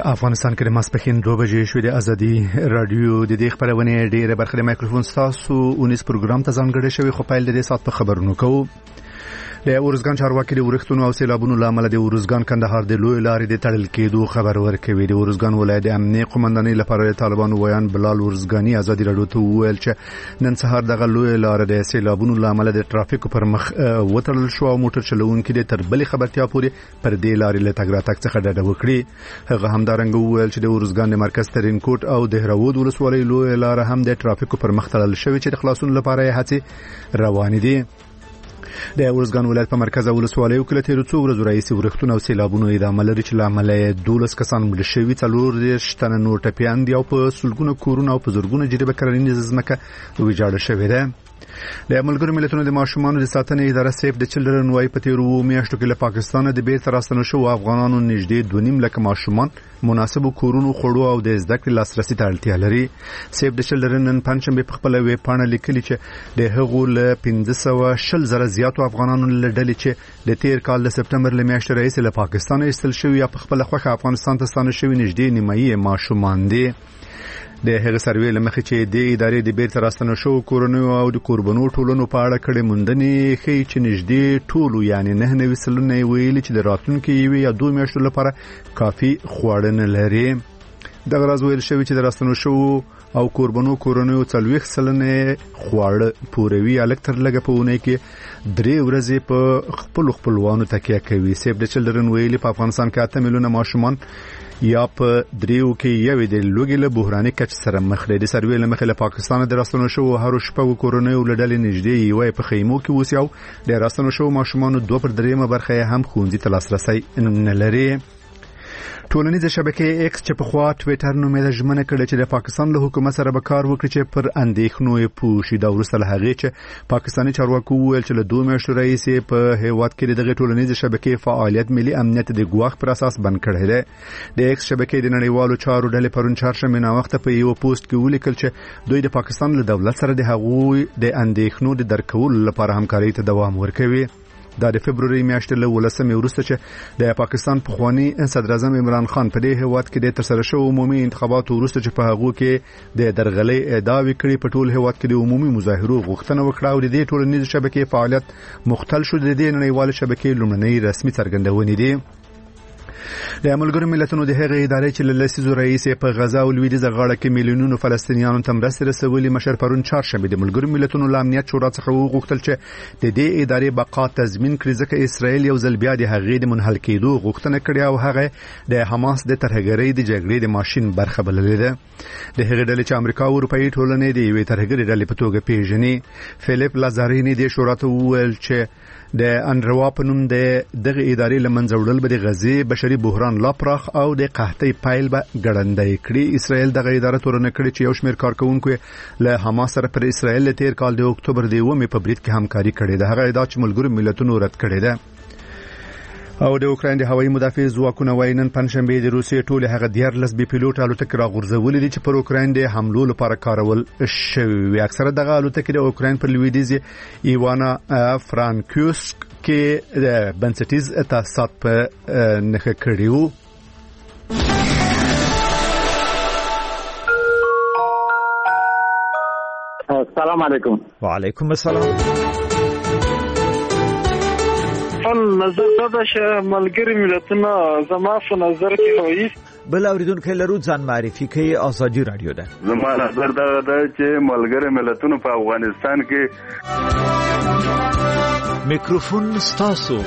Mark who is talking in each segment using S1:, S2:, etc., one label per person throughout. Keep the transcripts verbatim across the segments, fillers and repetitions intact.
S1: افغانستان کې د ماسپښین دوه بجې شوې د ازادي رادیو د دې خبرونه ډیره برخه د مایکروفون تاسو اونیس پروګرام ته ځانګړی شوی خو پیل د دې سات په خبرونو کوو. د اورزګان چارواکي د ورښتونو او سیلابونو لامل د اورزګان کندهار د لوی لارې د تړل کېدو خبر ورکوي. د اورزګان ولایت د امنیه قومندانۍ لپاره د طالبانو ویان بلال ورزګانی ازادي رادیو ته وویل چې نن سهار دغه لوی لارې د سیلابونو لامل د ترافیک پر مخ وتړل شو او موټر چلوونکي د تربلي خبرتیا پورې پر دې لارې له تګ راتګ څخه ډډه وکړي. هغه همدارنګه وویل چې د اورزګان د مرکز ترین کوټ او د هراود ولسوالۍ لوی لارې هم د ترافیک پر مخ تړل شوې چې د خلاصون لپاره یې هڅې روانې دي. د اورزګان ولایت په مرکز ولسوالۍ کې تیر څو ورځې رئیس ورښتونو او سیلابونو ادامه لري چې لامل یې دولس کسان مړ شوي، څلور شتنه نور ټپیان دي او په سلګونه کورونه او په زرګونه جریبه کرنیزه ځمکه ویجاړه شوې ده. د ملګرو ملتونو د ماشومانو د ساتنې اداره سیف د چلډرن وايي په تیر وو میاشتو کې له پاکستان د بیرته راستنو شو افغانانو نږدې دوه نیم لک ماشومان مناسب کورونو خړو او د زده کړې لاسرسي ته اړتیا لري. سیف د چلډرن نن پنځمبه په خپل ویب پاڼه لیکلي چې د هغو له پنځه سوه شل زره زیاتو افغانانو له ډلې چې د تیر کال د سپټمبر له میاشتې راهیسې له پاکستان ایستل شوي یا په خپل خوښه افغانستان ته ستانه شوي نږدې نیمایي ماشومان دي. د هغه سروې لمخې چې د ادارې د بیرته راستنو شو کورونو او د قربانو ټولنو په اړه کړي موندنې ښیي چې نږدې ټولو یعنی نه نوي سلنه ویلي چې د راتلونکي یوې یا دوه میاشتو لپاره کافي خواړه نه لري. دغه راز ویل شوی چې د راستنو شو او قربانو کورونو څلوېښت سلنه خواړه پوروي الک تر لګه په ونه کې درې ورځې په خپل خپلوانو تکیه کوي. سیف د چلډرن ویلي په افغانستان کې اته میلیونه ماشومان یا په دریو کې یوې د لوګي له بحراني کچ سره مخ دي. د سروې له مخې له پاکستان د راستنو شو هر شپږ کورونو ولډلې نږدې یوې په خیمو کې وسیاو د راستنو شو ماشومان دوه پر دریمه برخه هم خوندې ته لاسرسي نه لري. ټولنیزه شبکې ایکس چې په خوا ټویټر نومې ژمنه کړې چې د پاکستان له حکومت سره به کار وکړي چې پر اندېښنو یې پوښي. دا وروسته له هغې چې پاکستاني چارواکو وویل چې له دوه میاشتو راهیسې په هیواد کې دغه ټولنیزه شبکې فعالیت ملي امنیت د ګواښ پر اساس بند کړی دی. د ایکس شبکې د نړیوالو چارو ډلې پرون چهارشنبه ناوخته په یو پوسټ کې ولیکل چې دوی د پاکستان له دولت سره د هغوی د اندېښنو د درک کولو لپاره همکاري ته دوام ورکوي. دا د فبرवरी میاشتې له ولسمې وروسته چې د پاکستان پخوانی صدر اعظم عمران خان په دې هیواد کې د ترسره شو عمومي انتخاباتو وروسته چې په هغه کې د درغلې ادعاوې کړې په ټول هیواد کې د عمومي مظاهرو غوښتنه وکړه او د دې ټولنیزې شبکې فعالیت مختل شو. د دې نړیوال شبکې لومړنۍ رسمي څرګندونې دي. د ملګرو ملتونو د هغې ادارې چې له لسیزو راهیسې په غزا او لویدیځه غاړه کې میلیونونو فلسطینیانو ته مرستې رسولې مشر پرون چهارشنبه د ملګرو ملتونو له امنیت شورا څخه وغوښتل چې د دې ادارې بقا تضمین کړي ځکه اسرائیل یو ځل بیا د هغې د منحل کېدو غوښتنه کړې او هغه د حماس د ترهګرۍ د جګړې د ماشین برخه بللې ده. د هغې ډلې چې امریکا او اروپایي ټولنې د یوې ترهګرۍ ډلې په توګه پیژني. فلیپ لازارینی د شورا ته وویل چې د انروا په نوم د دغه ادارې لمنځه وړل به د غزې بشري بحران لا پراخ او د قحطۍ پایل به ګړندی کړي. اسرائیل دغه اداره تورنه کړي چې یو شمېر کارکونکو له حماس سره پر اسرائیل تیر کال د اکتوبر د اوومې په برید کې همکاري کړې ده. هغه ادعا چې ملګرو ملتونو رد کړې ده. او د اوکراین د هوایي مدافع ځواکونو وايي نن پنځشنبه د روسیې ټول هغه دیارلس بي پیلوټ الوتکې راغورځولې دي چې پر اوکراین د حملو لپاره کارول شوي. اکثره دغه الوتکې د اوکراین پر لویدیځ ایوانا فرانکوسک کې د بنسټیز تاسیسات په نښه کړي وو.
S2: السلام علیکم.
S3: وعلیکم السلام.
S4: نظر دا چې ملګری ملتونه زما په نظر کې وایي
S3: بل اوریدونکو لرو ځان معرفي کوي. ازادي رادیو ده.
S5: زما نظر دا ده چې ملګری ملتونه په افغانستان کې
S3: میکروفون ستاسو.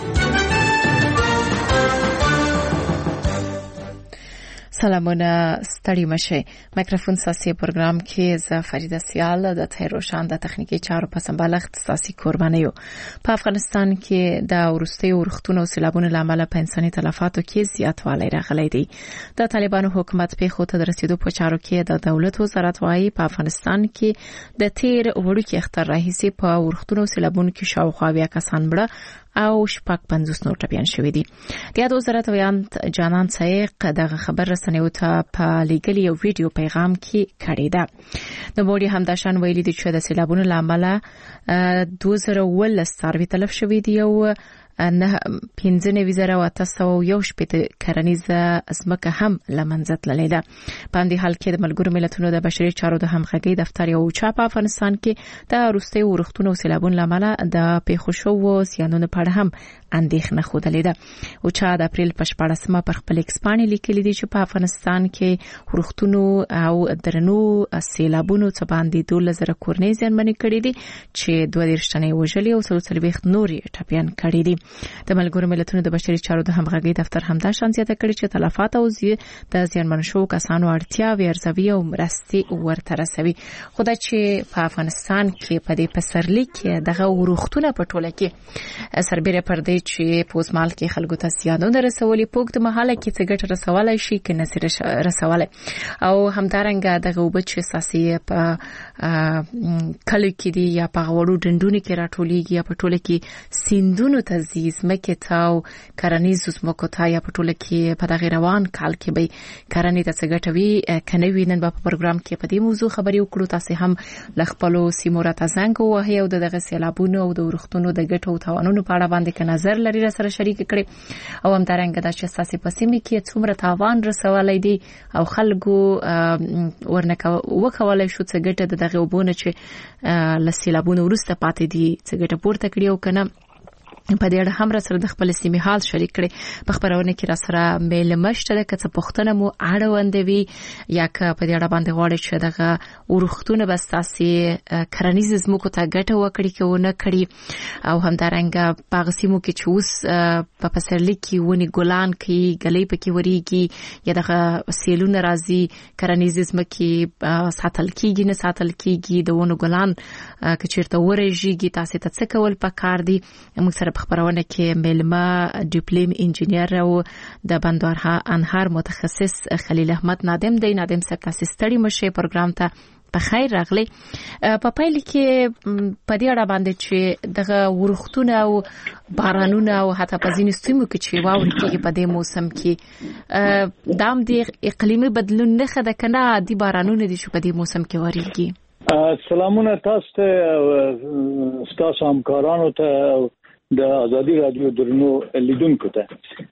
S6: سلامونه ستړي مشه. میکروفون ساسي پروګرام کې ز فریده سیال د تهروشان د تخنیکی چارو په سمبالښت ساسي قربانیو. په افغانستان کې د ورستي ورختونو سیلابونو لامل په انساني تلفاتو کې زیاتوالی راغلی دی. د طالبانو حکومت په خو ته رسیدو په چارو کې د دولت وزارت وايي په افغانستان کې د تیر وړو کې اختر راهیسي په ورختونو سیلابونو کې شاوخوا بیا کسان مړه او شپږ پنځوس نور ټپیان شوي دي. د یاد وزارت ویان جانان سایق دغه خبر رسنیو ته په لیګلی یو ویډیو پیغام کې کړی ده. د بوري همداشان ویلي دي چې د سیلابونو لامل دوه زره ولس څاروي تلف شوي دي او نه پنځه نوي زره او اته سوه یو شپېته کرنیزه ځمکه هم له منځه تللې ده. په همدې حال کې د ملګرو ملتونو د بشري چارو د همغږۍ دفتر یو چا په افغانستان کې د وروستي ورښتونو او سیلابونو له امله د پیښو شویو زیانونو په اړه هم اندېښنه ښودلې ده. او چا د اپریل په شپاړسمه پر خپل ایکس پاڼې لیکلي دي چې په افغانستان کې ورښتونو او درنو سیلابونو څخه باندې دولس زره کورنۍ زیانمنې کړې دي چې دوه دېرش تنې وژلي او څلور څلوېښت نور یې ټپیان کړي دي. د ملګرو ملتونو د بشري چارو د همغږۍ دفتر همدا شان زیاته کړې چې تلفات او د زیانمن شوو کسانو اړتیاوې ارزوي او مرستې ورته رسوي. خو دا چې په افغانستان کې په دې پسرلي کې دغه ورښتونه په ټوله کې سربېره پر دې چې په اوس مهال کې خلکو ته زیانونه رسولي، په اوږده مهاله کې څه ګټه رسولی شي که نسي رسولی. او همدارنګه دغه اوبه چې اساسي په کلیو کې دي یا په غوړو ډنډونو کې راټولیږي یا په ټوله کې سیندونو ته ځي، ځمکې ته او کرنیزو ځمکو ته یا په ټوله کې په دغه روان کال کې به کرنې ته څه ګټه وي که نه وي. نن به په پروګرام کې په دې موضوع خبرې وکړو. تاسو هم له خپلو سیمو راته زنګ ووهئ او د دغه سیلابونو او د ورښتونو د ګټو او تاوانونو په اړه باندې که نظر لري را سره شریک کړئ. او همدارنګه دا چې ستاسو په سیمه کې څومره تاوان رسولی دی او خلکو ورنه وکولای شو څه ګټه د دغه وبونه چې له سیلابونو وروسته پاتې دي څه ګټه پورته کړي او که نه. په دې اړه هم را سره د خپل سیمې حال شریک کړي. په خبرونه کې را سره میلمه شته ده، که څه پوښتنه مو اړوند وي یا که په دې اړه باندې غواړئ چې دغه ورښتونه به ستاسې کرنیزو ځمکو ته ګټه وکړي که ونه کړي. او همدارنګه په هغه سیمو کې چې اوس په پسرلي کې ونې ګلان کوي، ګلۍ پکې ورېږي یا دغه سیلونه راځي، کرنیزې ځمکې ساتل کېږي نه ساتل کېږي، د ونو ګلان که چېرته ورژېږي تاسې ته څه کول پکار دي. موږ سره خبرونه کې میلمه ډیپلوم انجینیر او د بندرها انهار متخصص خلیل احمد نادم دی. نادم صاحب تاسو ستړي مشه پروګرام ته په خیر راغلی. په پیل کې په دې اړه باندې چې دغه ورښتونه او بارانونه او حتی په ځینې سیمو کې چې واورې کېږي په دې موسم کې دام د اقلیمي بدلون نښه ده که نه عادي بارانونه دي چې په دې موسم کې وریږي؟
S7: سلامونه تاسو ته، ستاسو همکارانو ته، د ازادي رادیو درنو لیدونکو ته.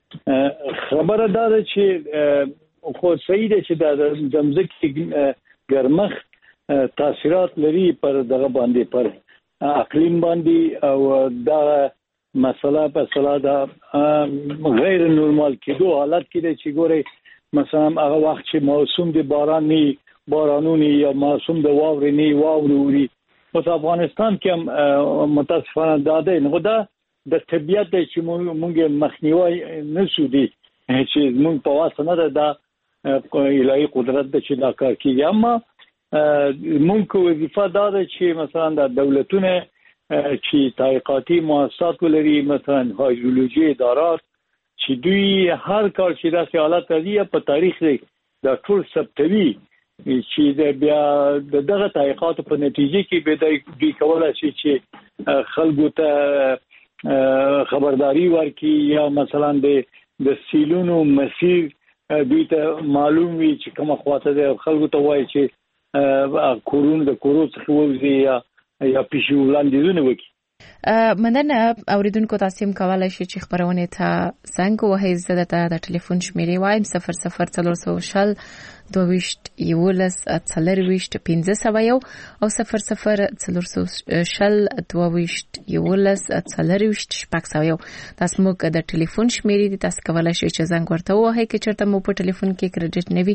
S7: خبره دا ده چې خو صحیح ده چې د ځمکې ګرمښت تاثیرات لري پر دغه باندې، پر اقلیم باندې. او دا مسله په صلاح دا غیر نورمال کېدو حالت کې ده چې ګوري مثلا هغه وخت چې موسم د باران نه بارانونه یا موسم د واورې نه واورې وري. په افغانستان کې هم متاسفانه دا ده. نو دا د طبیعت چې مونږ مخنیوي نشو دي چې مونږ په واسطه نه ده، دا الهي قدرت ده چې دا کار کوي. اما مونږ وظیفه دا ده چې مثلا د دولتونه چې تحقیقاتي مؤسسات ولري، مثلا هایدرولوژي ادارات، چې دوی هر کار چې داسې حالت راځي په تاریخ دا ټول ثبتوي چې بیا دغه تحقیقات په نتیجه کې به دوی کولای شي چې خلکو ته خبرداري ورکړي یا مثلا د د سیلونو مسیر دوی ته معلوم وي چې کومه خواته ده، خلکو ته وایي چې کورونه د کورو څخه ووځي یا یا پیشو وړاندیزونه وکړي.
S6: مننه. اوریدونکو تاسو هم کولای شئ چې خبرونه ته زنګ ووهئ. زه درته د ټلیفون شمیرې وایم صفر صفر څلور سوه شل دوه ویشت یولس څلور ویشت پنځه سوه یو او صفر صفر څلور سوه شل دوه ویشت یولس څلور ویشت شپږ سوه یو. تاسو موږ د ټلیفون شمیرې دي، تاسو کولای شئ چې زنګ ورته ووهئ. که چېرته مو په ټلیفون کې کریډټ نه وي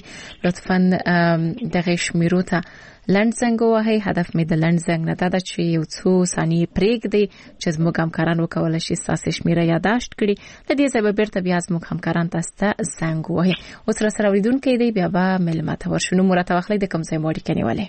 S6: لطفا دغه شمیرو ته لنډ زنګ ووهئ. هدف مې د لنډ زنګ نه دا ده چې یو څو ثانیې پرېږدئ چې زموږ همکاران وکولای شي ستاسو شمیره یادداشت کړي. د دې ځای به بیرته بیا زموږ همکاران تاسو ته زنګ ووهي. اوس را سره اوریدونکي دی، بیا به میلمه ته ورشو. نو مرته واخلئ د کوم ځای مو اړیکه نیولې.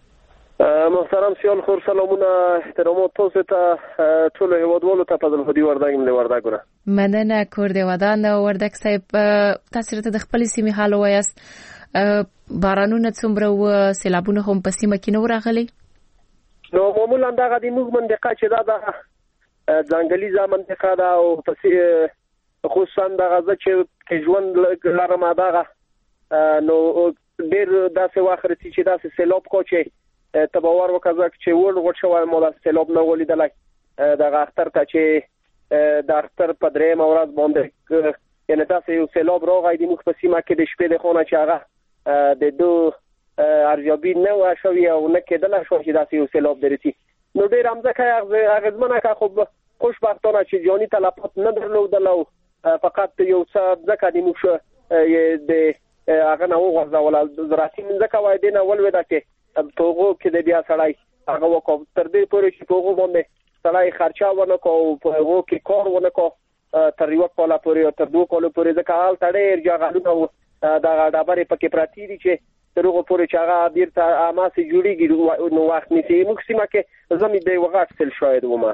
S8: محترم سیال خور سلامونه احترامات تاسو ته ټول هیوادوالو ته په دلهدي وردګ ملي وردګونه. مننه
S6: کور دی ودان وردګ صاحب، تاسو ته د خپل سیمې حال وایاست. بارانونه څومره و، سیلابونه هم په سیمه کې نو راغلي؟
S8: نو معمولا دغه د موږ منطقه چې دا د ځنګلي منطقه ده او په خصوصا دغه چې ژوند لرم دغه نو ډېر داسې واخر چې داسې سیلاب کو چې تباور وکړه چې ور ور شو مو د سیلاب نه ولیدلای دغه اختر ته چې د اختر په درېیم ورځ باندې یعنی تاسو یو سیلاب راغی د موږ په سیمه کې د شپې د خونه چې هغه د دو ارزیابي نه و شوی او نه کېدل شو چې داسې یو سیلاب درسي نو ډېر همځکه اغیزمنه که خو خوشبختانه چې جاني تلفات نه درلودل او فقط یو څه ځکه د موږ د هغه نه وغورځول زراعتي ځکه وای دی نه ولوېده چې په هغو کې د بیا سړی هغه وکړ تر دې پورې چې په هغو باندې سړی خرچه ونه کو په هغو کې کار ونه کو تر یو کال پورې او تر دوه کال پورې ځکه حال تړې ځاګانو دا ډبرې پکې پراتی دي چې تر هغه پورې چې هغه بیرته اماسي جوړیږي نو وخت نیسي موږ سیمه کې زمي دی وغاښتل شاید ومه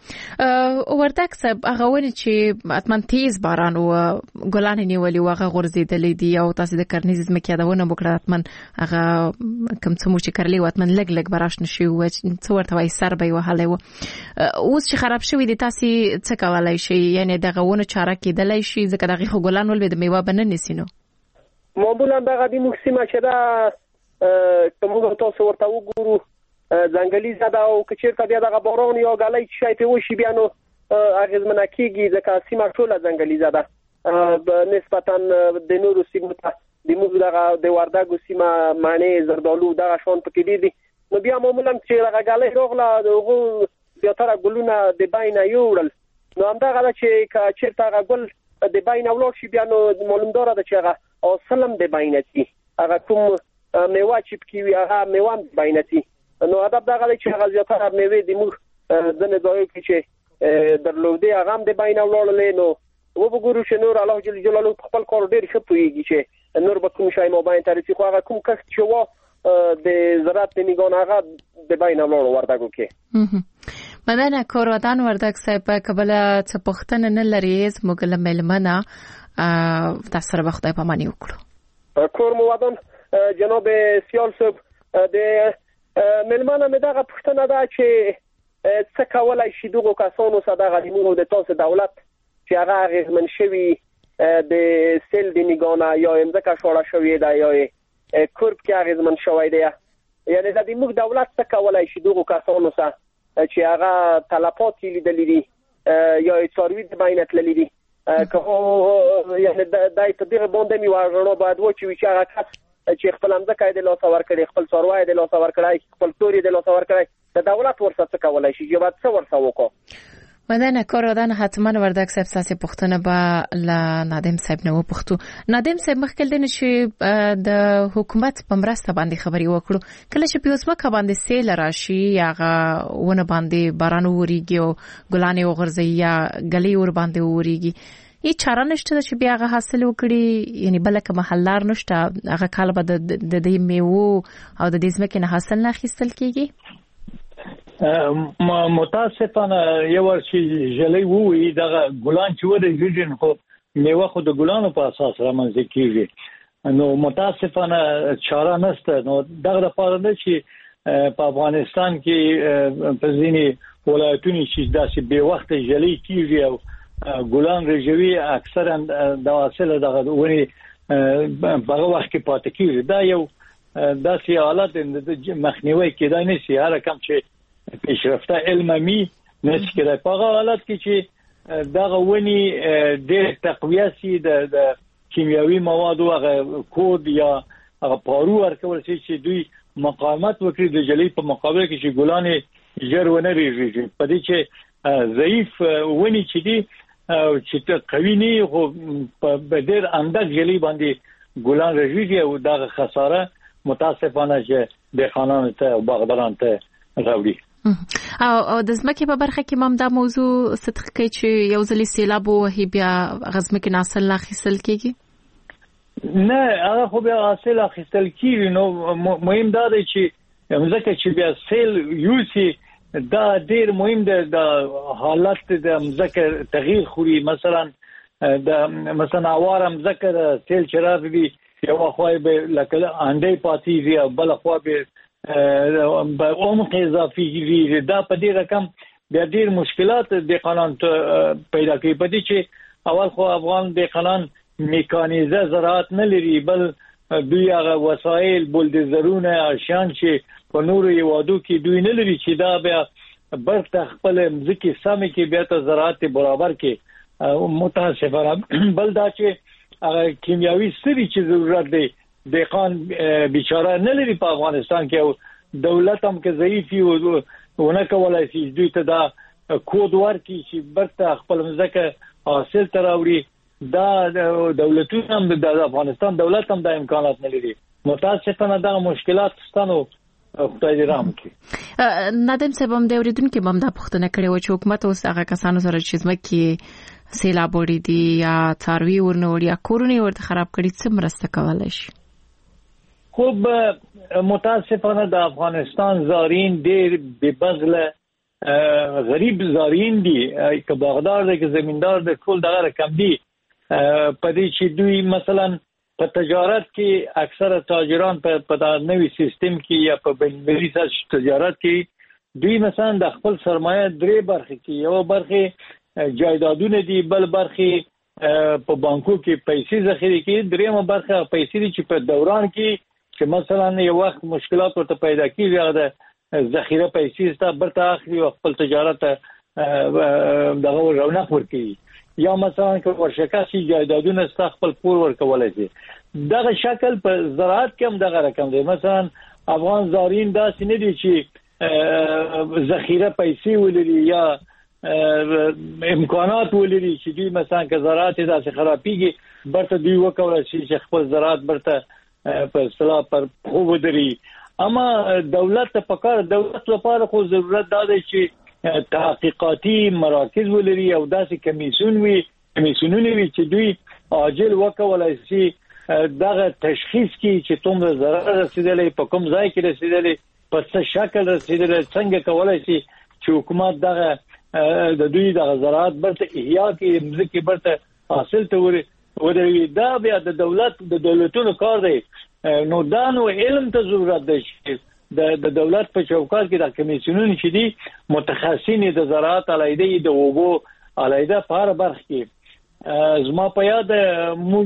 S6: وردک صاحب هغه ونی چې اتمن تیز باران او ګلان نیولې وغه غورځېدلې دي او تاسو د کرنیز ځمکې یادونه وکړه اتمن هغه کم څه مو چې کرلې و اتمن لګ لګ براش نشي و څو ورته وای سر به وهاله و اوس چې خراب شوی دي تاسو څه کولای شي یعنی دغه ونه چاره کېدلای شي ځکه دغه خو ګلان ول د میوه بنه نسینو
S8: معمولا دغه د مخسمه چې دا کومه تاسو ورته وګورو ځنګلي زده او کچېرته بیا دغه باران یا غلای شي په وشي بیا نو اغیزمنه کیږي ځکه سیمه ټوله ځنګلي زده نسبتا د نورو سیمو ته د موږ دغه د وردګو سیمه معنی زردالو دغه شون پکې دي دي نو بیا معمولا چې دغه غلای روغله دغه زیاتره ګلونه د باینه یوړل نو همدغه چې کچېرته غل د باینه ولور شي بیا نو معلومدار ده چې هغه او سلام د باینتی هغه کوم میوه چې پکې هغه میوه باینتی نو ادب دغه چې هغه زیاتره میوه د موږ ځنه ځای کې چې درلودي هغه هم د باینه وړلې نو و وګورو چې نور الله جل جلاله خپل کار ډیر ښه پويږي چې نور به کوم شای موبایل ترڅ خو هغه کوم کس چې و د زراعت نگون هغه د باینه وړو وردګو کې
S6: مدنه کورودان وردګ صاحب قبل څه پختنه نه لري زموږ لملمنه تاسو سره وخت په معنی وکړو
S8: کور مو ودان جناب سیال صاحب د ملمانه مدغه پښتنه دا چې څه کولای شي دغه کسانو صدقه د مو د تاسو دولت چې هغه غیرمن شوی د سیل د نگانه یا امزکه شوړه شوی دا یا کورب کې غیرمن شوی دی یعنی د دې موږ دولت څه کولای شي دغه کسانو سره چې هغه طلبات لیدلې دي یا څاروي د باینت لیدلې که یعنی دای په دغه باندې می وژنو باید و چې هغه کس چې خپل امزکه د لاس ور کړی خپل څاروي د لاس ور کړی خپل توري د لاس ور کړی د دولت ورڅ کولای شي چې باید څه ورڅ وکړو
S6: مدنه کارودان حتما وردک صاحب ساسي پښتنه با ل نادم صاحب نو پښتو نادم صاحب مخکې دنه چې د حکومت په مرسته باندې خبري وکړو کله چې پیوسمه باندې سیل راشي یاغه ونه باندې باران وریږي او ګلانې وغورځي یا غلي ور باندې وریږي ای چاره نشته چې بیا هغه حاصل وکړي یعنی بلکې محلار نشته هغه کال به د دې میوه او د دې ځمکې نه حاصل نه اخیستل کیږي
S7: متاسفانه یو ورشي جلې وې دغه ګلان چې ودی ریجن خو میوه خو د ګلانو په اساس رامنځته کیږي نو متاسفانه چاره نشته نو دغه لپاره نه چې په افغانستان کې په ځینی ولایتونو چې داسې به وخت جلې کیږي او ګلان رجوي اکثرا د حاصل دغه ونی په وخت کې پاتې کیږي دا یو داسې حالت د مخنیوي کېدای نشي هر کم چې پیشرفته علمي نشي کېدای په حالت کې چې دغه ونی د تقویه سي د کیمیاوي موادو هغه کود یا هغه پارو ورکول شي چې دوی مقاومت وکړي د جلې په مقابل کې چې ګلان ژر ونه ریږي په دې چې ضعیف ونی چې دي چې قوي نه خو په ډېر انداز جلې باندې ګلان ریږي او دغه خساره متاسفانه چې د خانانو ته او باغداران ته راوړي
S6: او د ځمکې په برخه کې مم دا موضوع صدق کوي چې یو ځلې سیلاب وهي بیا غزمه کې ناسل اخیستل کیږي
S7: نه هغه خو بیا حاصل اخیستل کیږي نو مهم دا دی چې مزکه چې بیا سیل یوسي دا ډیر مهم دی د حالت د مزکه تغییر خوري مثلا د مثلا اوارم ذکر سیل چراب دی یو خو به لکه انډې پاتې دی بل خو به به عمق اضافي دی دا په دې رقم بیا ډیر مشکلات د قانون پیدا کوي په دې چې اول خو افغان د قانون میکانیزه زراعت نه لري بل دوی هغه وسایل بولډیزرونه شان چې په نورو یوادو کې دوی نه لري چې دا بیا برته خپل ځکه سمې کې بیا ته زراعت برابر کې متاسفانه بل دا چې کیمیاوي سری چې ضرورت دی دهقان بیچاره نه لري په افغانستان کې او دولت هم کې ضعیفي او ونه کولای شي دوی ته دا کود ورکړي چې برته خپل ځکه حاصل تراوړي دا دولتونه هم د افغانستان دولت هم د امکانات نه لري متاسفانه دا مشکلات ستنو خدای دې رحم کړي.
S6: نادم صاحب هم د اوریدونکو بم د پښتنه کړي و چې حکومت اوس هغه کسانو سره چې ځمکې سیلاب وړي دي یا څاروي ورنوړي یا کورونه ورته خراب کړي څه مرسته کولای شي؟
S7: خوب متاسفانه د افغانستان زارین ډېر بے بذله غریب زارین دي که باغدار دي که زمیندار دي ټول دغه رقم دي په دې چې دوی مثلا په تجارت کې اکثره تاجران په په نوې سیستم کې یا په بین‌المللي تجارت کې دوی مثلا د خپل سرمایه درې برخې کې یو برخه جایدادونه دي بل برخه په بانکو کې پیسې ذخیره کې درېمه برخه پیسې دي چې په دوران کې چې مثلا یو وخت مشکلات ورته پیدا کیږي هغه ذخیره پیسې ستا برته اخلي او خپل تجارت دغه رونق ورکوي یا مثلا که ورشکاسي جایدادونه ستا خپل پور ورکولای شي دغه شکل په زراعت کې هم دغه رقم دی مثلا افغان زارین دا سینې دي چې ذخیره پیسې ولري یا امکانات ولري چې دوی مثلا که زراعت داسې خرابېږي برته دوی وکولای شي چې خپل زراعت برته په اصطلاح پر خو ودري اما دولت ته پکار دولت لپاره خو ضرورت دا دی چې تحقیقاتي مراکز ولري او داسې کمیسیون وي کمیسیونونه وي چې دوی عاجل وکولای شي دغه تشخیص کی چې څومره ضرر رسیدلې په کوم ځای کې رسیدلې په څه شکل رسیدلې څنګه کولای شي چې حکومت دغه د دوی د زراعت برته احیا کې مځکه برته حاصل ته وري ودري دا بیا د دولت د دولتونو کار دی نو دا نو علم ته ضرورت دی د د دولت په چوکاټ کې د کمیسیونونو چې دي متخصصین د زراعت علیده د اوبو علیده په هر برخه کې زما په یاد مونږ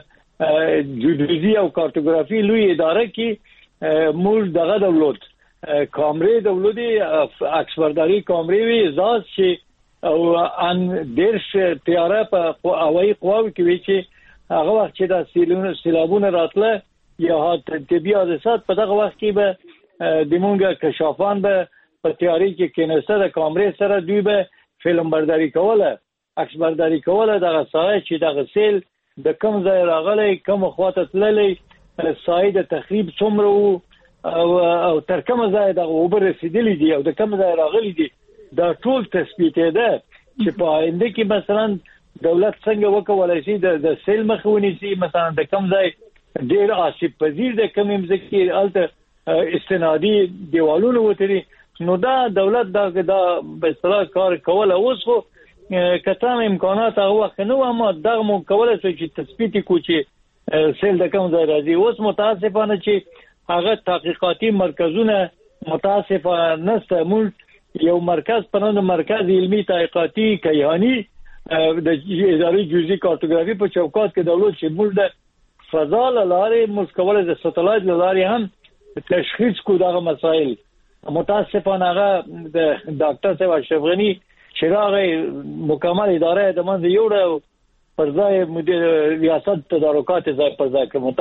S7: په جیودیزي او کارتوګرافي لوی اداره کې مونږ دغه دولت کامرې دولتي عکسبرداري کامرې وی ځاز چې او ان دیرش تیاره په هوایي قواو کې وی چې هغه وخت چې د سیلونو سیلابونه راتله یا طبي حادثات په دغه وخت کې به د مونږه کشافان به په تیاری کې کینسته د کامرې سره دوی به فلم برداری کوله عکس برداری کوله دغه سایه چې دغه سیل د کوم ځای راغلی کوم خواته تللی سایه د تخریب څومره او او تر کوم ځای دغه اوبه رسیدلی دي او د کوم ځای راغلی دي دا ټول تثبیت ده چې په آینده کې مثلا دولت څنګه وکولای شي د سیل مخونی سي مثلا د کوم ځای ډیر آسیب پذیر د کوم ځکه الته استنادي دیوالونه وتري نو دا دولت دا دا په اصطلاح کار کوله اوس خو کته امکانات هغه وخت نو اما دغه مو کوله چې تثبیت کو چې سیل د کوم ځای راځي اوس متاسفانه چې هغه تحقیقاتي مرکزونه متاسفانه نشته مول یو مرکز په نوم مرکز علمي تحقیقاتي کیهانی د ادارې جزئي کارتوګرافي په چوکاټ کې دولت چې مول د فضا لارې مسکوله د ساتلایت لارې هم تشخیص کو دغه مسائل متاسفانه هغه د ډاکټر صاحب اشرف غنی چراغ مکمل اداره د منځ یوړ پر ځای مدیر ریاست تدارکات ځای پر ځای کې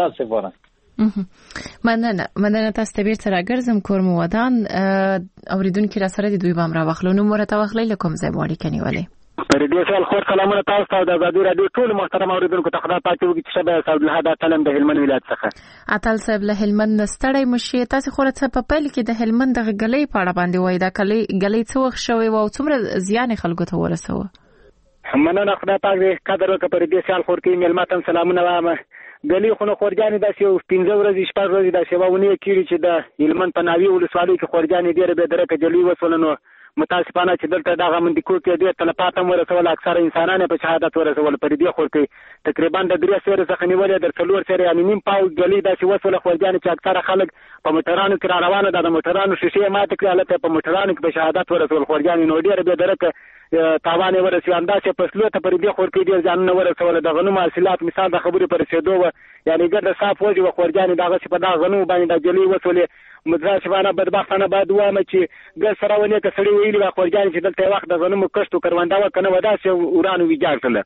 S7: متاسفانه
S6: مننه مننه تاسو ته بیرته راګرځم کورم ودان اوریدونکو را سره د دوی بام را واخلو نو مرته واخلې لکم ځای وړي کنيواله
S9: پر دې سال خو سلامونه تاسو ته د آزادي رادیو ټول محترم اوریدونکو ته خدای پاک وکړي چې شبه صاحب له دا تلم د هلمند ولایت څخه
S6: اتل صاحب له هلمند ستړی مشي تاسو خو راته په پیل کې د هلمند د غلې پاړه باندې وای دا کلی غلې څو وخت شوی و او څومره زیان خلکو ته ورسوه
S9: مننه خدای پاک دې قدر وکړي پر دې سال خو کې ملماتم سلامونه وامه غلې خو نو خورجانې داسې یو پنځه ورځې شپږ ورځې داسې وونه کېږي چې د هلمند په ناوی ولسوالۍ کې خورجانې ډېرې به درکه جلوي وسول نو متاسفانه چې دلته دغه مندکو کې ډېر تلفات هم ورسول اکثره انسانان په شهادت ورسول پر دې خور کې تقریبا د درې سره څخه نیولې د څلور سره یعنی نیم پاو غلې داسې وسول خورجانې چې اکثره خلک په موټرانو کې روانه ده د موټرانو شیشې ماته کړې البته په موټرانو کې په شهادت ورسول خورجانې نو ډېر به درکه تاوان ورسي انداسه فصلو ته پر دې خورکې ډیر ځان نه ورسول د غنمو حاصلات مثال د خبرې پر رسیدو و یعنی ګرد صاف وځي و خورجان دغه په دا غنمو باندې د جلی وسولې مدرسه بدبختانه بعد وامه چې ګر سره ونی که سړی ویلی و خورجان چې دلته وخت د غنمو کښتو کروندا و کنه ودا چې ورانو ویجاړ کړل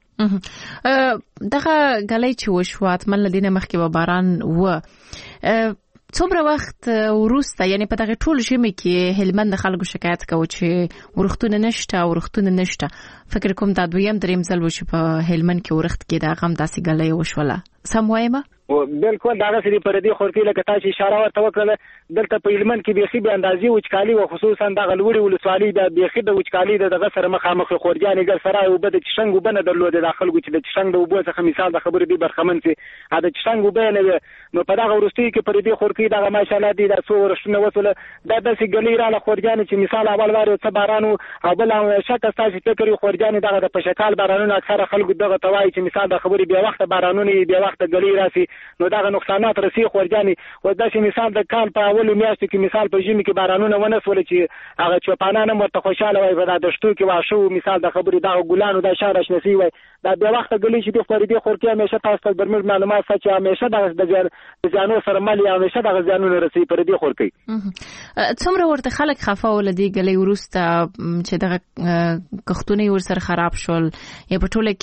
S6: دغه غلې چې وشوات مل دینه مخکې و باران و څومره وخت ورسته یعنی په دغه ټول ژمي کې هلمند خلکو شکایت کوي چې ورختونه نشته ورختونه نشته فکر کوم دا دویم دریم ځل وشي په هلمند کې ورخت کې دا غم داسې غلې وشوله سم وایم
S9: بالکل دا غسري پر دې خورکې لکه تاسو اشاره ورته وکړه دلته په هلمند کې بيخي به اندازي وچکالي او خصوصا د غلوړي ولسوالۍ د بيخي د وچکالي د دغه سره مخامخ خورجانې ګر سره او بده چشنګ وبنه درلود د خلکو چې د چشنګ د وبو څخه مثال د خبرې دی برخمن سي ا د چشنګ وبنه نو په دغه ورستي کې پر دې خورکې دغه ماشاءالله دي د څو ورشتونه وصله د داسې ګلې را له خورجانې چې مثال اول واره څه بارانو او بل شک تاسو فکر خورجانې دغه د پشکال بارانونو اکثره خلکو دغه توای چې مثال د خبرې بیا وخت بارانونه بیا وخت ګلې راسي نو دغه نقصانات رسي خورجانې و داسې مثال د کال په اول میاشتو کې مثال په ژمي کې بارانونه ونسول چې هغه چوپانانه مرته خوشاله وای په دشتو کې واښو مثال د خبرې دغه ګلانو د شارش نسی وای دا بیا وخت ګلې چې د خورې خورکې همیشه تاسو ته برمیر معلومات چې همیشه د ځانو سره مالي همیشه د ځانونو رسي پر دې خورکې
S6: څومره ورته خلک خفه ولدي ګلې ورسته چې دغه کښتونه ورسره خراب شول یا په ټوله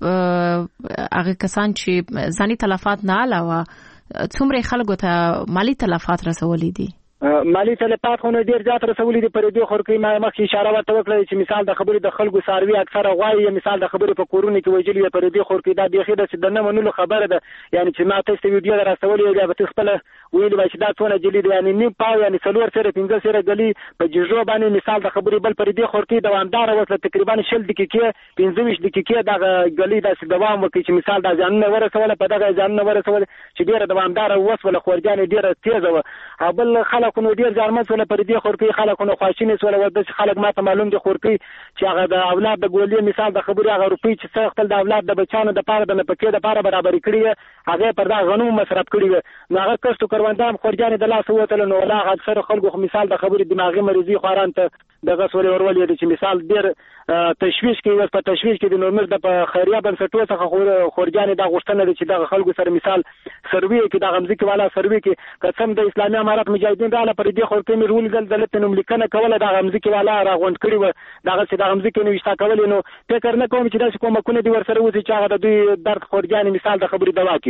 S6: کې هغه کسان چې ځاني تلفات نه علاوه څومره خلکو ته مالی تلفات رسولې دي
S9: مالی تلفات خو نه ډیر زیات رسولې دي پر دې خورکې ما مخکې اشاره ورته وکړه چې مثال د خبرې د خلکو ساروي اکثره غواړي مثال د خبرې په کورونو کې وجلې پر دې خورکې دا بيخي د نه منلو خبره ده یعنی چې ما تاسو ویډیو دراسولې بیا به خپل ویل چې دا څونه جلی دی یعنی نیم پاو یعنی څلور سره پنځه سره غلي په جوجو باندې مثال د خبرې بل پر دې خورکې دوامدار وسله تقریبا شل دقیقې پنځه ویشت دقیقې دا غلي د دوام وکړي چې مثال د ځان نه ورسول په دغه ځان نه ورسول چې ډیره دوامدار وسوله خورجان ډیره تیز و او بل خلکو نو ډیر ځارمن سره پر دې خورکې خلکو نو خواشینه سره ورته خلک ماته معلوم دي خورکې چې هغه د اولاد د ګولې مثال د خبرې هغه روپی چې څه خپل د اولاد د بچانو د پاره د نپکې د پاره برابر کړی هغه پر دا غنوم مصرف کړی نو هغه کښتو کروندام خورجان د لاس وته نو لا اکثر خلکو مثال د خبرې دماغي مریضي خوران ته دغه سوري ورولې چې مثال ډیر تشویش کې ورته تشویش کې د نورمر د خیریه بنسټونو څخه خورجان د غوښتنه دي چې د خلکو سره مثال سروي کې د غمزي کې والا سروي کې قسم د اسلامي امارات مجاهدین رااله پر دې خورکې مې رول دل دلته نوم لیکنه کوله د غمزي کې والا راغونډ کړی و دغه چې د غمزي کې نو وشتا کولې نو فکر نه کوم چې داسې کومه کونه دي ورسره وځي چې هغه د دوی درد خورجان مثال د خبرې دوا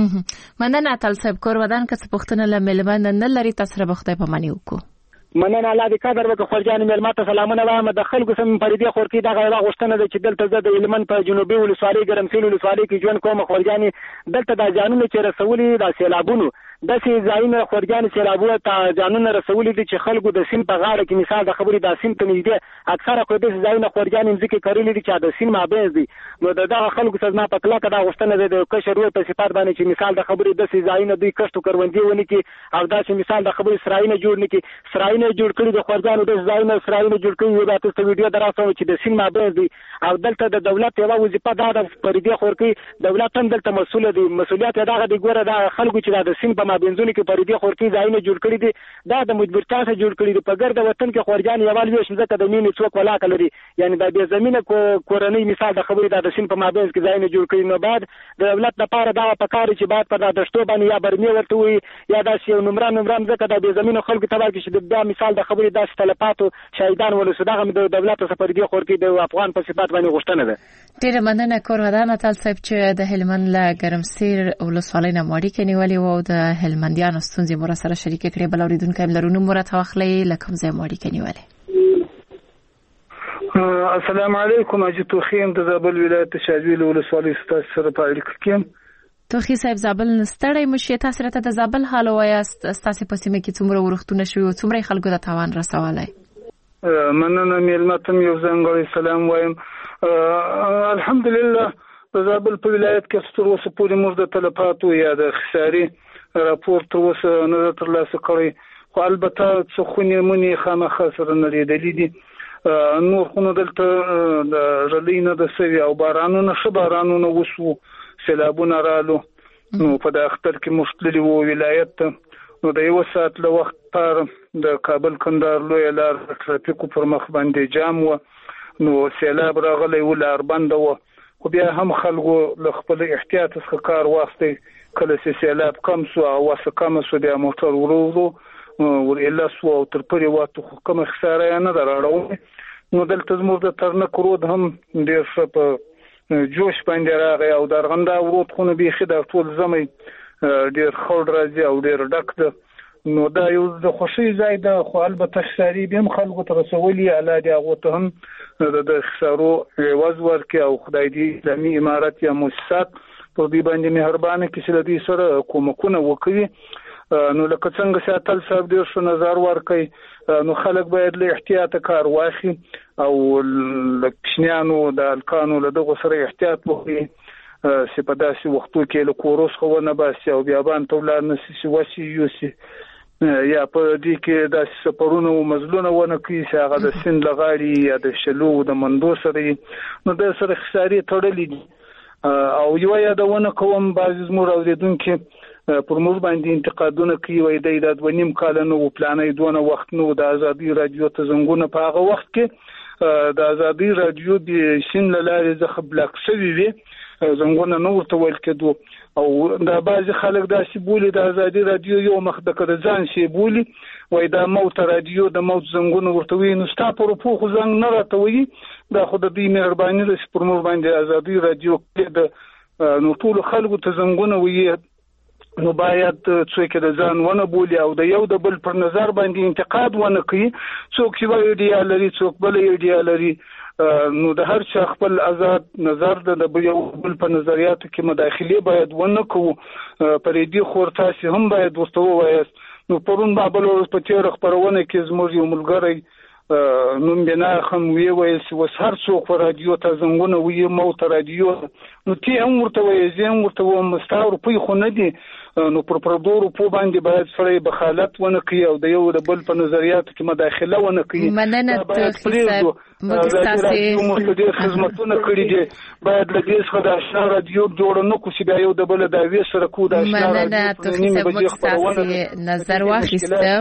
S9: کې
S6: مننه تل صاحب کور ودان که څه پښتنه لملبند نه لري تاسو به خدای په معنی وکړو
S9: مننه الله دې قدر وکړه خورجان مې ماته سلامونه وایم د خلکو سم پر دې خورکې دغه غوښتنه ده چې دلته زه د هلمند په جنوبي ولسوالۍ ګرمسیر ولسوالۍ کې ژوند کوم خورجان دلته د ځانونو چې رسولي د سیلابونو داسې ځایونه خورجان سیلابونه ته ځانونه رسولي دي چې خلکو د سین په غاړه کې مثال د خبرې د سین ته نږدې اکثره خو داسې ځایونه خورجان ځکه کړلي دي چې د سین مابین دي نو دغه خلکو سره په کله کدا غوښتنه ده د کشر ور په صفات باندې چې مثال د خبرې داسې ځایونه دوی کښتو کروندې ونی کې او داسې مثال د خبرې سرایونه جوړ نکي سرایونه جوړ کړي د خورجانو د ځایونه سرایونه جوړ کړي دا تاسو ویډیو دراسو چې د سین مابین دي او دلته د دولت یو وظیفه ده پر دې خورکې دولت هم دلته مسؤل دي مسؤلیت دغه دی ګوره د خلکو چې د سین په مابینځونو کې پر دې خورکې ځایونه جوړ کړي دي دا د مجبورتیا سره جوړ کړي دي په ګرد وطن کې خورجان یوال ویش ځکه د مینې څوک ولاک لري یعنی د دې زمينه کورنۍ مثال د خبرې د سین په مابینځ کې ځایونه جوړ کړي نو بعد د دولت لپاره دا پکاري چې بعد په دشتو باندې یا برمي ورته وي یا داسې یو نمبر نمبر ځکه د دې زمينه خلکو ته واکې چې د مثال د خبرې داسې تلفاتو شهیدان ولسدغه د دولت سره پر دې خورکې د افغان په صفات باندې غوښتنه ده
S6: ډیره مننه کور ودان تل صاحب چې د هلمند له ګرمسیر ولسوالۍ نه ماړی کې نیولې وو د هلمندیانو ستونزې مور سره شریک کړي بل اوریدونکو هم لرونو مرته واخلې لکم ځای ماړی کې نیولې
S4: السلام علیکم اجتو خیم د زابل ولایت شاجویل ولسوالۍ ستاسو سره په اړیکه کې
S6: توخی صاحب زابل نستړی مشه تاسو راته د زابل حال وایاست تاسو په سیمه کې څومره ورختونه شوی او څومره خلکو د تاوان رسولای
S4: مننه میلمتم یو ځانګړی سلام وایم الحمدلله په زابل په ولایت کې تر اوسه پورې موږ د تلفاتو یا د خساري راپور تر اوسه نه ترلاسه کړی خو البته څه خونې مونې خامخا سره نه لیدلې دي نور خو نه دلته د رلې نه د سوي او بارانونه ښه بارانونه وشو سیلابونه رالو نو په د اختر کې مشتللی وو ولایت ته نو د یو ساعت له وخت پر د کابل کندهار لوی لار ټرافیکو پر مخ باندې جام و نو سیلاب راغلی و لار بند و خو بیا هم خلکو له خپل احتیاط څخه کار واخلي کله چې سیلاب کم سو او وسه کم سو بیا موټر ورو ور اله سو او تر پرې واته کوم خساره نه دراړو نو دلته زموږ د ترنک رود هم ډیر ښه په جوش باندې راغی او درغنده ورود خو نه بيخي د ټول زمي ډیر خړ راځي او ډیر ډک ده نو دا یو د خوشي ځای ده خو البته خساري به هم خلکو ته رسولي اعلی دی هغه ته هم د خسارو عوض ورکړي او خدای دې اسلامي امارات یا مؤسسات په دې باندې مهربانه کړي چې د دې سره کومکونه وکړي نو لکه څنګه چې اتل صاحب دې شو نظر ورکړي نو خلک باید له احتیاط کار واخلي او لکشنیانو د الکانو له دغه سره احتیاط وکړي چې په داسې وختو کې له کوروس خو نه باسي او بیا باندې تولار نسي وسی یوسي یا په دې کې د سفرونو او مزلونو ونه کوي چې هغه د سند لغاړي یا د شلو د مندو سره نو د سره خساري تړلې او یو یادونه کوم بعض زموږ اوریدونکو پر موږ باندې انتقادونه کوي وای د دونیم کال نو پلانې دونه وخت نو د ازادي رادیو ته زنګونه په هغه وخت کې د ازادي رادیو د سین لارې ځخه بلاک شوی وي زنګونه نو ورته ویل کېدو او دا بعض خلک داسې بولی د ازادي رادیو یو مخ د کړه ځان شي بولی وای دا موت رادیو د موت زنګونه ورته وی نو ستا پر پوخ زنګ نه راته وی دا خو د دې مهرباني د سپرمور باندې ازادي رادیو کې د نو ټول خلکو ته زنګونه وی نو باید څوک د ځان ونه بولی او د یو د بل پر نظر باندې انتقاد ونه کوي څوک چې وایي دی لري څوک بل دی لري نو د هر چا خپل آزاد نظر د یو بل په نظریاتو کې مداخله باید ونه کوو پرې دی خورتاسي هم باید ورته وایست نو پرون بابل په تیر خبرونه کې زموږ یو ملګری نوم بنا خم وی وایي چې وس هر څوک په رادیو ته زنګونه وی موت رادیو نو تی هم ورته وایي زم ورته و مستاور په خو نه دي نو پر پردورو په باندې باید سره بخالت ونه کوي او د یو د بل په نظریاتو کې مداخله ونه کوي
S6: مننه ته حساب
S4: مستاسي مختلف خدماتونه کړی دي باید له دې څخه د آشنا رادیو جوړ نه کوي بیا یو د بل د وی سره کو د آشنا
S6: مننه ته مستاسي نظر واخیسته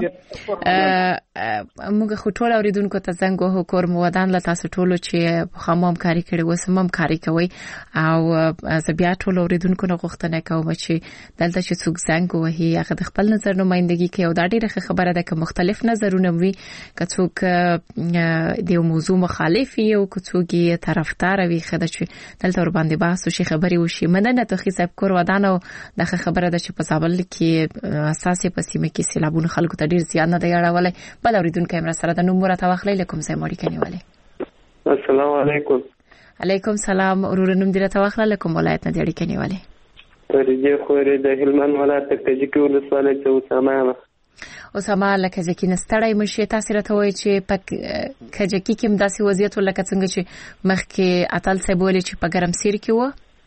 S6: موږ خو ټول اوریدونکو ته زنګ وهو کور مودان له تاسو ټولو چې په خاموم کاری کړي وسمم کاری کوي او زبیا ټول اوریدونکو نه غوښتنه کوم چې دلته چې څوک زنګ وهي هغه د خپل نظر نمائندګي کوي او دا ډیره خبره ده چې مختلف نظرونه وي که څوک د یو موضوع مخالف وي او که څوک یې طرفدار وي خدای چې دلته ور باندې بحث وشي خبري وشي مننه ته حساب کور ودانو دغه خبره ده چې په زابل کې اساسي په سیمه کې سیلابونه خلکو ته ډیر زیان نه دی اړولای بل اوریدونکو هم سره د نومره توخلی لیکم سه موري کنيواله
S10: السلام علیکم
S6: علیکم سلام ورور نوم دې توخله لیکم ولایت نه دی کنيواله
S10: ورځې خورې د هلمند ولایت کجکی ولسوالۍ ته اسامه
S6: اسامه لکه ځکه نستړی مشه تاسو راته وایي چې په کجکی کې مداسي وضعیت ولکه څنګه چې مخکې اتل څه بولی چې په ګرم سیر کې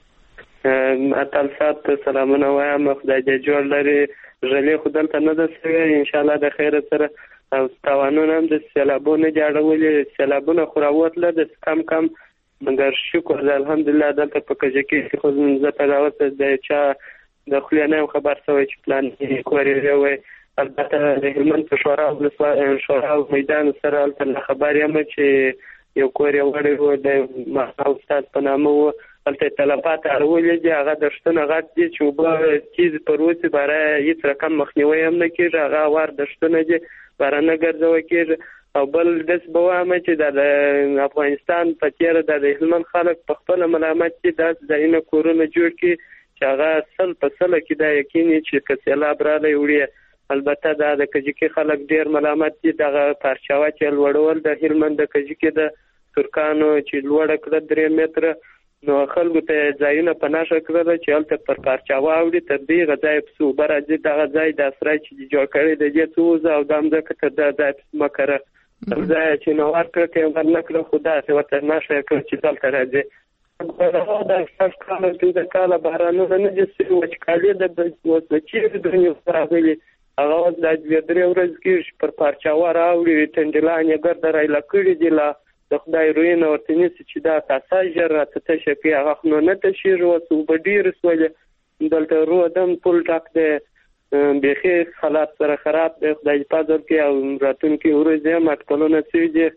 S6: و
S10: اتل صاحب سلامونه وایم خدای دې جوړ لري ژلې خدای ته نه دسوي ان شاء الله د خیر سره او تاوانونه هم د سیلابونو جوړولې سیلابونه خوراوت له کم کم مګر شکر الحمدلله دلته په کجکی کې خو زه په راوت د چا د خلیانه خبر سوي چې پلان یې کوي وي البته د هلمند په شورا او شورا میدان سره البته خبر یم چې یو کوري وړي و د ما استاد په نامه و البته تلفات اړولې دي هغه درشتنه غټ دي چې وبه چیز پروسه برای هیڅ رقم مخنیوي هم نه کیږي هغه ور درشتنه دي برانه ګرځوي کیږي او بل داس بوامه چې د افغانستان په تیر د هلمند خلک په خپل ملامت کې داس ځینې کورونه جوړ کړي چې هغه سل په سل کې دا یقیني چې کسلا براله وړي البته دا د کجکی خلک ډیر ملامت دي دغه پرچاوه چې لوړول د هلمند د کجکی د ترکانو چې لوړ کړ درې متره نو خلکو ته ځایونه پناشه کړل چې هلته پر پرچاوه وړي تر دې غځای په صوبره دي دغه ځای د اسرای چې جوړ کړی د دې څو او دام د کته د ځای مکره ځای چې نو ورکړ کې ورنکړه خدا ته وته نشه کړ چې دلته راځي دا څنګه کار کوي د کاله بارانونه نه دي چې وچکالي د وڅچې د دنیا راغلي هغه د درې ورځې کې پر پرچاوه راوړي تندلانې ګرد راي لکړي دي لا د خدای روینه ورته نسی چې دا تاسو راته ته شپې هغه نو نه تشیر او په ډیر سوله دلته رو دم پول ټاک دی بيخي حالات سره خراب دی خدای په دې کې او راتون کې ورځې مټکلونه سوي دي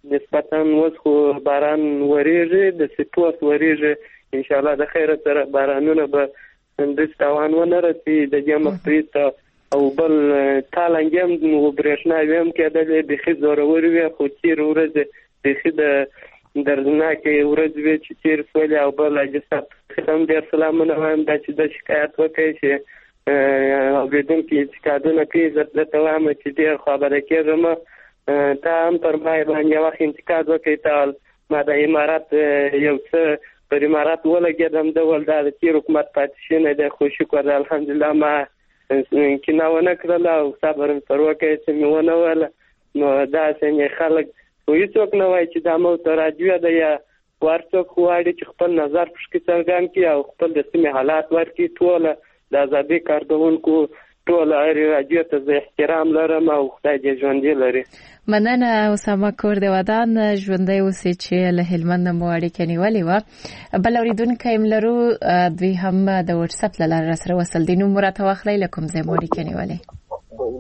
S10: نسبتا اوس خو باران وریږي د سپورت وریږي ان شاء الله د خیر سره بارانونه به د ستوان ونه رسي د جمع پریته او بل تالنګم نو برېښنا ویم کېدل به خې زورور وي خو تیر ورځ به خې د درناکه ورځ وی چې تیر سولې او بل اجازه هم ډیر سلامونه وایم دا چې د شکایت وکړي چې او بدون کې شکایتونه کوي زه ته وایم چې ډیر خبره کېږم ته هم پر ما باندې وخت انتقاد وکړي ته ما د امارات یو څه پر امارات ولګېدم د ولدا د تیر حکومت پاتې شنه د خو شکر الحمدلله ما کینه ونه کړل او صبر پر وکړي چې مې ونه ول نو دا څنګه خلک وې څوک نه وای چې دا مو ته راځي دا یا ورڅوک واړي چې خپل نظر پښکې څرګند کړي او خپل د سیمې حالات ورکړي ټول د آزادي کارکونکو ټول اړ راځي ته احترام لرم او خدای دې ژوندۍ لري.
S6: مننه اسامه کور د ودان ژوندۍ اوسې چې له هلمند مو اړیکه نیولې و. بل اوریدونکو هم لرو دوی هم د واتس اپ له لارې سره وصل دي. نو مرته واخلې لکم زه مو اړیکه نیولې.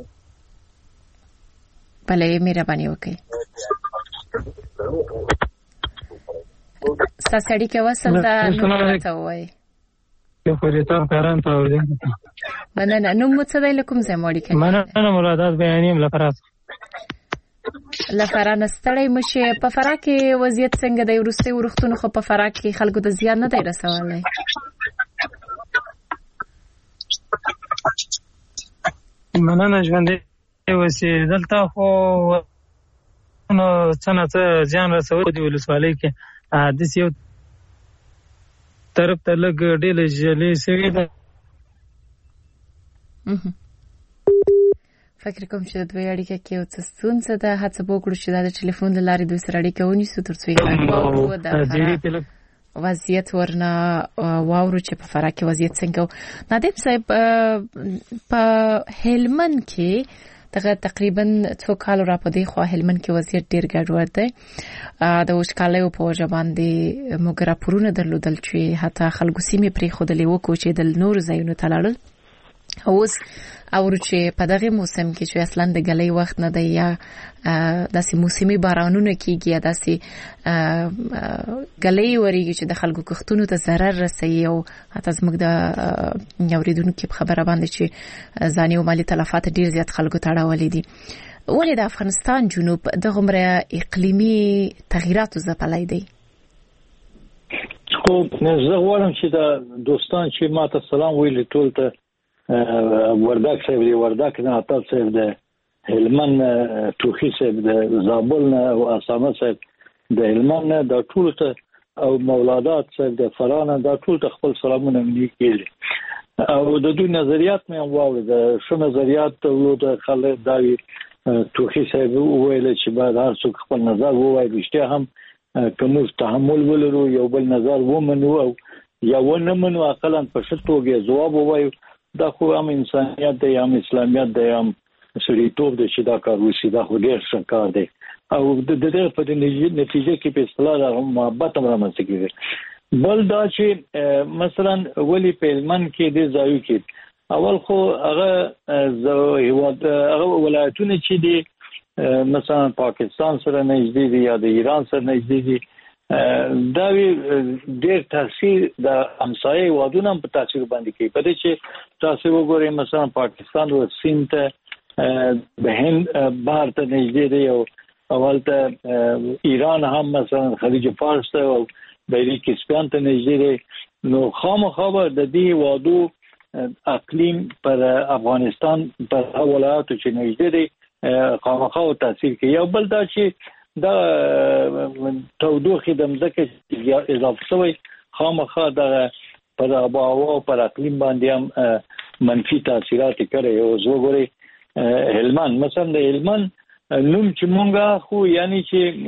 S6: بلې مهرباني وکړئ. ساسړی کې وصل دا نو ته وای
S11: یو فریتان کاران ته ورته
S6: مننه. نو مو څه دی لکم زه مو اړیکه
S11: مننه مرادات بیانیم لفراس
S6: لفران ستړی مشه. په فرا کې وضعیت څنګه دی؟ ورسته ورختونه خو په فرا کې خلکو د زیان نه دی رسولای.
S11: مننه ژوندۍ اوسې دلته خو نو څنګه ځان رسول دی ولسوالۍ کې د یو طرف ته لګ ډېر جلې سوي ده.
S6: فکر کوم چې د دوی اړیکه کې او څه ستونزه ده. هڅه وکړو چې د ټلیفون له لارې دوی سره اړیکه ونیسو ترڅو یې وضعیت ورنه واورو چې په فرا کې وضعیت څنګه. نادم صاحب په هلمند کې دغه تقریبا څو کال را پدې خو هلمند کې وضعیت ډیر ګډوډ دی. د وشکاله په وجه باندې موږ راپورونه درلودل چې حتی خلکو سیمې پرې خودلې وکړو چې د نور ځایونو تلاړل. اوس او چې په دغه موسم کې چې اصلا د غلې وخت نه دی یا داسې موسمي بارانونه کیږي یا داسې غلې وریږي چې د خلکو کښتونو ته ضرر رسوي او حتی زموږ د اوریدونکو خبره باندې چې ځاني او مالی تلفات ډیر زیات خلکو ته اړولې دي. ولې د افغانستان جنوب د غمره اقلیمي تغیراتو ځپلای دی؟
S7: خو زه غواړم چې د دوستان چې ماته سلام ویلي ټول ته وردک صاحب دی وردک نه عطا صاحب دی هلمند توخی صاحب دی زابل نه او اسامه صاحب د هلمند نه د ټول ته او مولادات صاحب د فرانه د ټول ته خپل سلامونه مني کېږي او د دوی نظریات مې واوري د شو نظریات ته د خلک داوی توخی صاحب ویل چې بعد هر څوک خپل نظر ووایي رښتیا هم کوم تحمل ولرو یو بل نظر ومنو او یا ونه منو عقلاً په شتوګه جواب ووایو دا خو هم انسانیت دی هم اسلامیت دی هم سړیتوب دی چې دا کار وشي دا خو ډېر ښه کار دی او د دې په نتیجه کې په اصطلاح محبت هم رامنځته کېږي. بل دا چې مثلا ولی په هلمند کې د ځایو کې اول خو هغه هیواد هغه ولایتونه چې دي مثلا پاکستان سره نږدې دي یا د ایران سره نږدې دي دا ډېر تاثیر د همسایه هیوادونو په تاثیر باندې کوي. په دې چې تاسو وګورئ مثلا پاکستان او سیند ته به هند بهر ته نږدې دی او اول ته ایران هم مثلا خلیج فارس ته او بحیره کسپیان ته نږدې دی نو خامخا د دې هیوادو اقلیم پر افغانستان پر ولایاتو چې نږدې دی خامخا تاثیر کوي. یو بل دا چې دا تودوخه د مځکه اضافه شوی خامخا د پر آب و هوا او پر اقلیم باندې هم منفي تاثیرات کوي. او زه وګورئ هلمند مثلا د هلمند نوم چې مونږه خو یعنی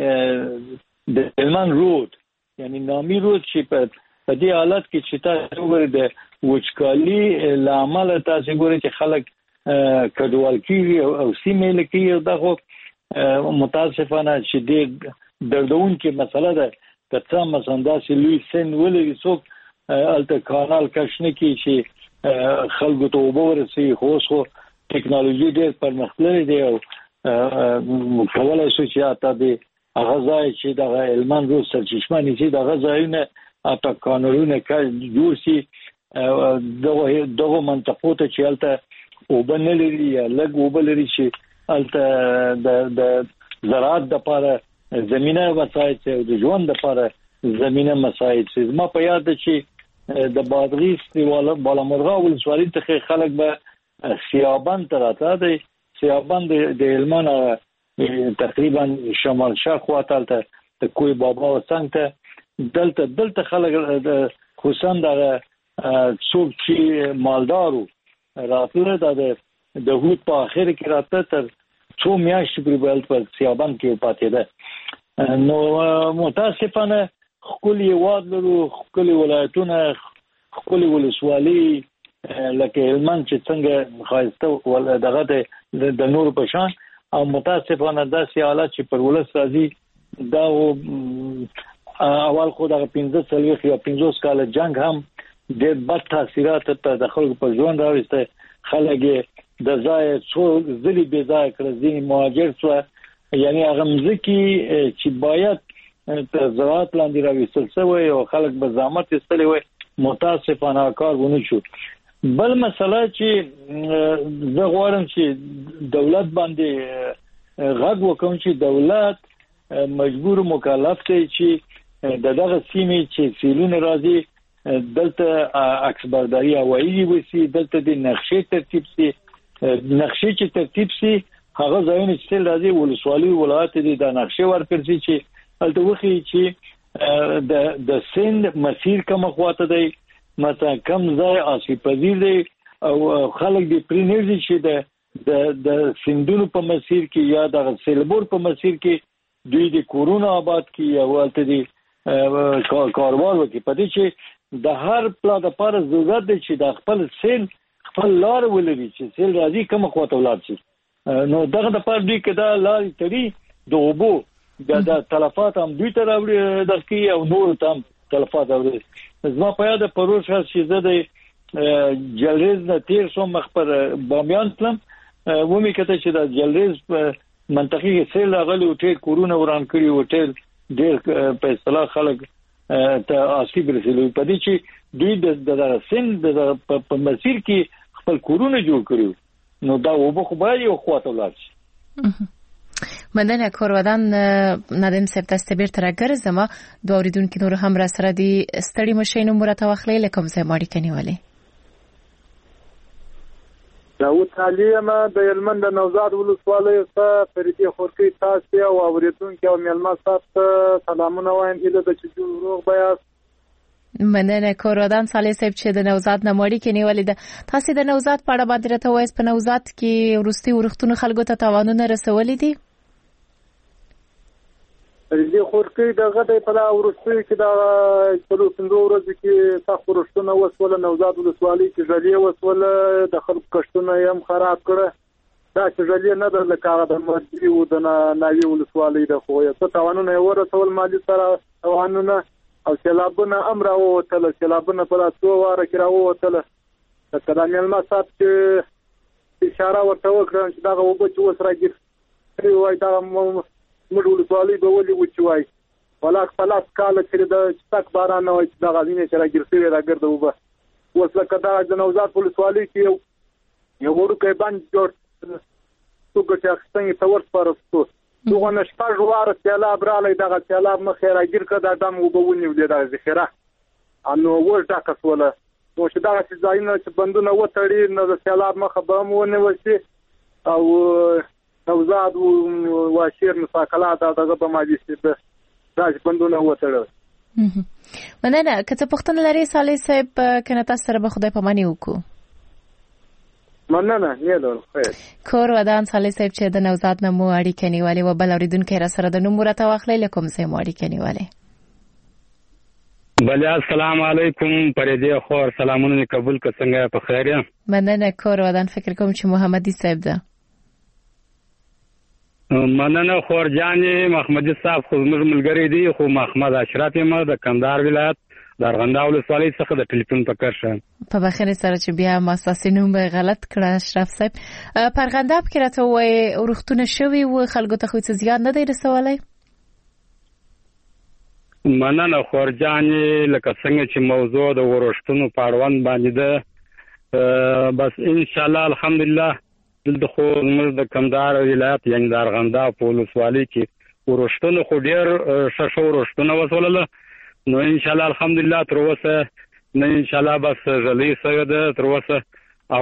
S7: چې د هلمند رود یعنی نامي رود چې په دې حالت کې چې تاسو وګورئ د وچکالي لامل تاسو وګورئ چې خلک کډوال کیږي او سیمې لکې دا خو متاسفانه چې ډېر دردونکې مسله ده که څه مثلا داسې لوی سیند ولري څوک هلته کانال کش نه کړي چې خلکو ته اوبه ورسوي خو اوس خو ټکنالوژي ډېر پرمختللې دی او کولی شو چې حتی د هغه ځای چې د هلمند روز سرچشمه نيسي دغه ځایونه اته قانونونه کې جوړ شي دغه دغه منطقو ته چې الته وبنلري یا لګ وبلري چې الته د د زراعت د لپاره زمينه وسایل او د ژوند لپاره زمينه مسایل ما په یاد چې د بادغیس دیواله بالامرغه ولسوالۍ ته خلک به سیابان ته راته دي سیابان د هلمند تقریبا شمال شرق واټالته د کوی بابا وسنګ ته دلته دلته خلک خصوصا د څوک چې مالدارو راتله د د هوت په اخر کې راته تر څو میاشتې پرې بل په سیابان کې پاتې ده نو متاسفانه خپل یواد لرو خپل ولایتونه خپل ولسوالۍ لکه هلمند چې څنګه خاصته ول دغه د نور په شان او متاسفانه داسې حالات چې پر ولس راځي دا اول خو د پنځه څلويخ یا پنځوس کال جنگ هم د بد تاثیرات ته د خلکو په ژوند راوسته خلک د ځای څو ځلې به ځای کړ ځینې مهاجر شو یعنی هغه مزکی چې باید تر زراعت لاندې راوستل شوی او خلک به زحمت استلی وي متاسفانه کار ونه شو بل مسله چې زه غواړم چې دولت باندې غږ وکړم چې دولت مجبور مکلف دی چې دغه سیمې چې سیلونه راځي دلته اکسبرداري هوایي وسی دلته د نقشې ترتیب سي نقشې چې ترتیب سي هغه ځایونه چې راځي ولسوالۍ ولایت دي د نقشې ورکړي چې الته وخی چې د د سند مسیر کوم خواته دی مثلا کم ځای آسی پذیر دی او خلک دی پرینرزي چې د د د سندونو په مسیر کې یا د سیلبور په مسیر کې دوی د کورونا آباد کې یا ولته دی کاروبار وکړي په دې چې د هر پلا د لپاره ضرورت دی چې د خپل سیل خپل لار ولري چې سیل راځي کوم خواته ولات شي نو دغه د لپاره دوی کدا لار تری د اوبو د تلفات هم دوی ته راوړي د کی او نور تام تلفات راوړي زما په یاد پروسه چې زه د جلریز نه تیر شو مخبر بامیان تلم و می کته چې د جلریز منطقه کې سیل غلي او ټیر کورونا وران کړی او ټیر ډیر په اصطلاح خلک ته آسیب رسېږي په دې چې دوی د سند په مسیر کې خپل کورونا جوړ کړو نو دا وبو خو به یو خواته ولاړ شي
S6: مننه کورودان ندیم سپ دسته بیرته راګرځم دوه اوریدونکو نور هم را سره دي ستړي مشینو مرته واخلې لکه زه ماړی کنيولې
S12: داوود تعلیم د هلمند د نوزاد ولسوالۍ څخه فریدي خورکی تاسو او اوریدونکو او ملما تاسو سلامونه وایم اله د چجو روغ بیاس
S6: مننه کورودان صالح صاحب چې د نوزاد نموړي کې نیولې ده تاسو د نوزاد په اړه باندې راته وایي په نوزاد کې ورستي ورختونه خلکو ته تاوانونه رسولې دي
S12: فریدي خورکی دغه د په ورستي کې د څلور پنځه ورځې کې تاسو ورستونه وسوله نوزاد ولسوالۍ کې ځلې وسوله د خلکو کښتونه هم خراب کړه دا چې ځلې نه د لکه د مرګي او د ناوی ولسوالۍ د خو یې تاوانونه ورسول مالي سره تاوانونه او سیلابونه امر او تل سیلابونه په تاسو واره کې راووتل د کلامل ما صاحب چې اشاره ورته وکړم چې دا وګ چې وسره کې وای دا موږ ولسوالۍ به ولي وچوي ولاک پلاس کال چې د تک باران نه وای دا غوینه چې راګرځي راګرځو وبه وسله کدا د نوزاد ولسوالۍ کې یو ورکه باندې جوړ څوک چې اخستنی تور پرستو دغه نشپاژ واره سیلاب رالی دغه سیلاب مخه راګر کړه دم وبونی ولې د ذخیره انو ورته کسوله نو چې دا چې ځاینه چې بندونه وټړي نو د سیلاب مخه به مونږ وسی او نوزاد او واشیر مساکلات دغه په ماجي چې دا چې بندونه وټړي
S6: مننه کته پښتون لري صالح صاحب کنه تاسو سره به خدای په مانی وکړو
S12: مننه نیلو خیر
S6: کور ودان صالح صاحب چې د نوزاد نمو اړیکې نیولې و بل اوریدونکو را سره د نمبر ته واخلې لکم سه مو اړیکې نیولې
S13: بله السلام علیکم پرېدې خور سلامونه قبول ک څنګه په خیر یم
S6: مننه کور ودان فکر کوم چې محمدي صاحب ده
S13: مننه خور جانې محمدي صاحب خو موږ ملګری دی خو محمد اشرف یم د کندهار ولایت د ارغنداو ولسوالۍ څخه د ټلیفون په کار شه
S6: په بخیر سره چې بیا مؤسسې نوم به غلط کړه اشرف صاحب په ارغنداب کې راته وای ورختونه شوی و خلکو ته خو څه زیات نه دی رسولای
S13: مننه خورجانې، لکه څنګه چې موضوع د ورښتونو په اړوند باندې ده، بس ان شاء الله الحمدلله دلته خو موږ د کندهار ولایت یعنی د ارغنداب په ولسوالۍ کې ورښتونه خو ډېر ښه ښه ورښتونه وسولله، نو ان شاء الله الحمدلله تر اوسه نه ان شاء الله بس ژلۍ سوې ده تر اوسه، او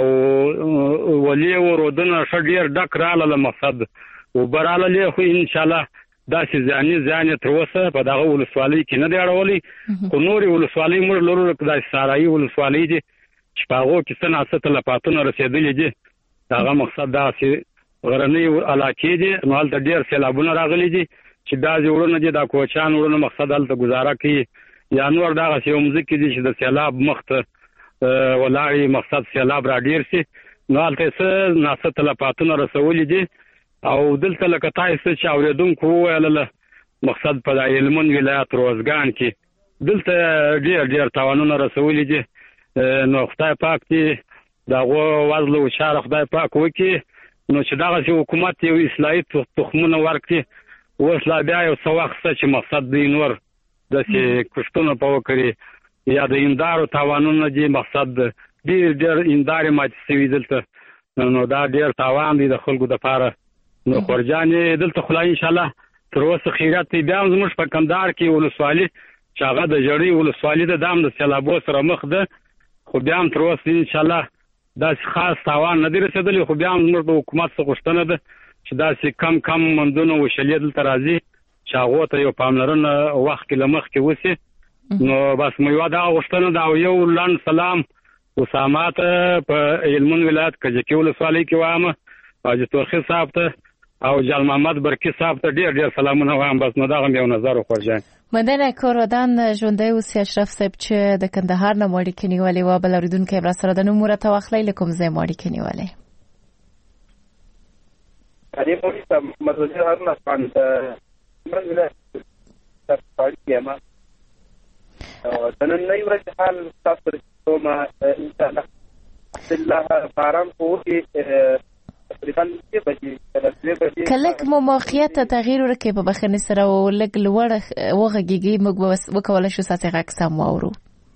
S13: ولې ورودونه ښه ډېر ډک راغله، مقصد اوبه راغلې، خو ان شاء الله داسې ځاني ځان تر اوسه په دغه ولسوالۍ کې نه دی اړولی، خو نورې ولسوالۍ موږ لرو لکه داسې سارایي ولسوالۍ دي چې په هغو کې څه ناڅه تلفاتونه رسېدلي دي، هغه مقصد داسې غرنۍ علاقې دي، نو هلته ډېر سیلابونه راغلي دي چې داسې وړونه دي، دا کوچیان وړونه مقصد هلته ګزاره کوي، یا نور دغسې یو مځکې دي چې د سیلاب مخ ته ولاړې، مقصد سیلاب را ډېر سي، نو هلته یې څه ناڅه تلفاتونه رسولي دي. او دلته لکه تاسو چې اورېدونکو وویلله مقصد په د هلمند ولایت روزګان کې دلته ډېر ډېر تاوانونه رسولي دي، نو خدای پاک دې د هغو وضع او چاره خدای پاک وکړي، نو چې دغسې حکومت یو اصلاحي تخمونه ورکړي، اوس لا بیا یو څه وخت شته چې مقصد دوی نور داسې کښتونه په وکړي، یا د هندارو تاوانونه دي، مقصد ډېر ډېر هندارې ماتې شوي دلته، نو دا ډېر تاوان دی د خلکو دپاره. نو خورجانې دلته خو لا انشاءالله تر اوسه خیرات دی، بیا هم زموږ په کندهار کې ولسوالي چې هغه د ژړۍ ولسوالي ده، دا هم د سیلابو سره مخ ده، خو بیا هم تر اوسه انشاءالله داسې خاص تاوان نه دی رسېدلی، خو بیا هم زموږ د حکومت څخه غوښتنه ده چې داسې کم کم مندونه وشلې دلته راځي چې هغو ته یو پاملرنه وخت کې له مخکې وسي. نو بس مو یوه دغه غوښتنه ده، او یو لنډ سلام اسامه ته په هلمند ولایت کجکي ولسوالۍ کې وایم، حاجي تورخي صاحب ته او جال محمد برکي صاحب ته ډېر ډېر سلامونه وایم. بس نو دغه یو نظر وخورجان.
S6: مننه کورودان ژوندی اوسئ اشرف صاحب چې د کندهار نه مو اړیکې نیولې وه، بل اورېدونکی هم راسره د نوم ورته واخلئ، له کوم ځای مو اړیکې نیولې؟
S14: دې پولیسه محمد وزیر هارون افغان د هلمند ولایت سرپاړي کې یم، د نننۍ ورځې حال ستاسو سره کومه انشاءالله بالله باران په وکړي تقریبا دوه بجې
S6: که لږ مو موقعیت ته تغییر ورکړي په بخښنې سره او لږ لوړ وغږېږي، موږ به وکولی شو ستاسې غږ سم واورو.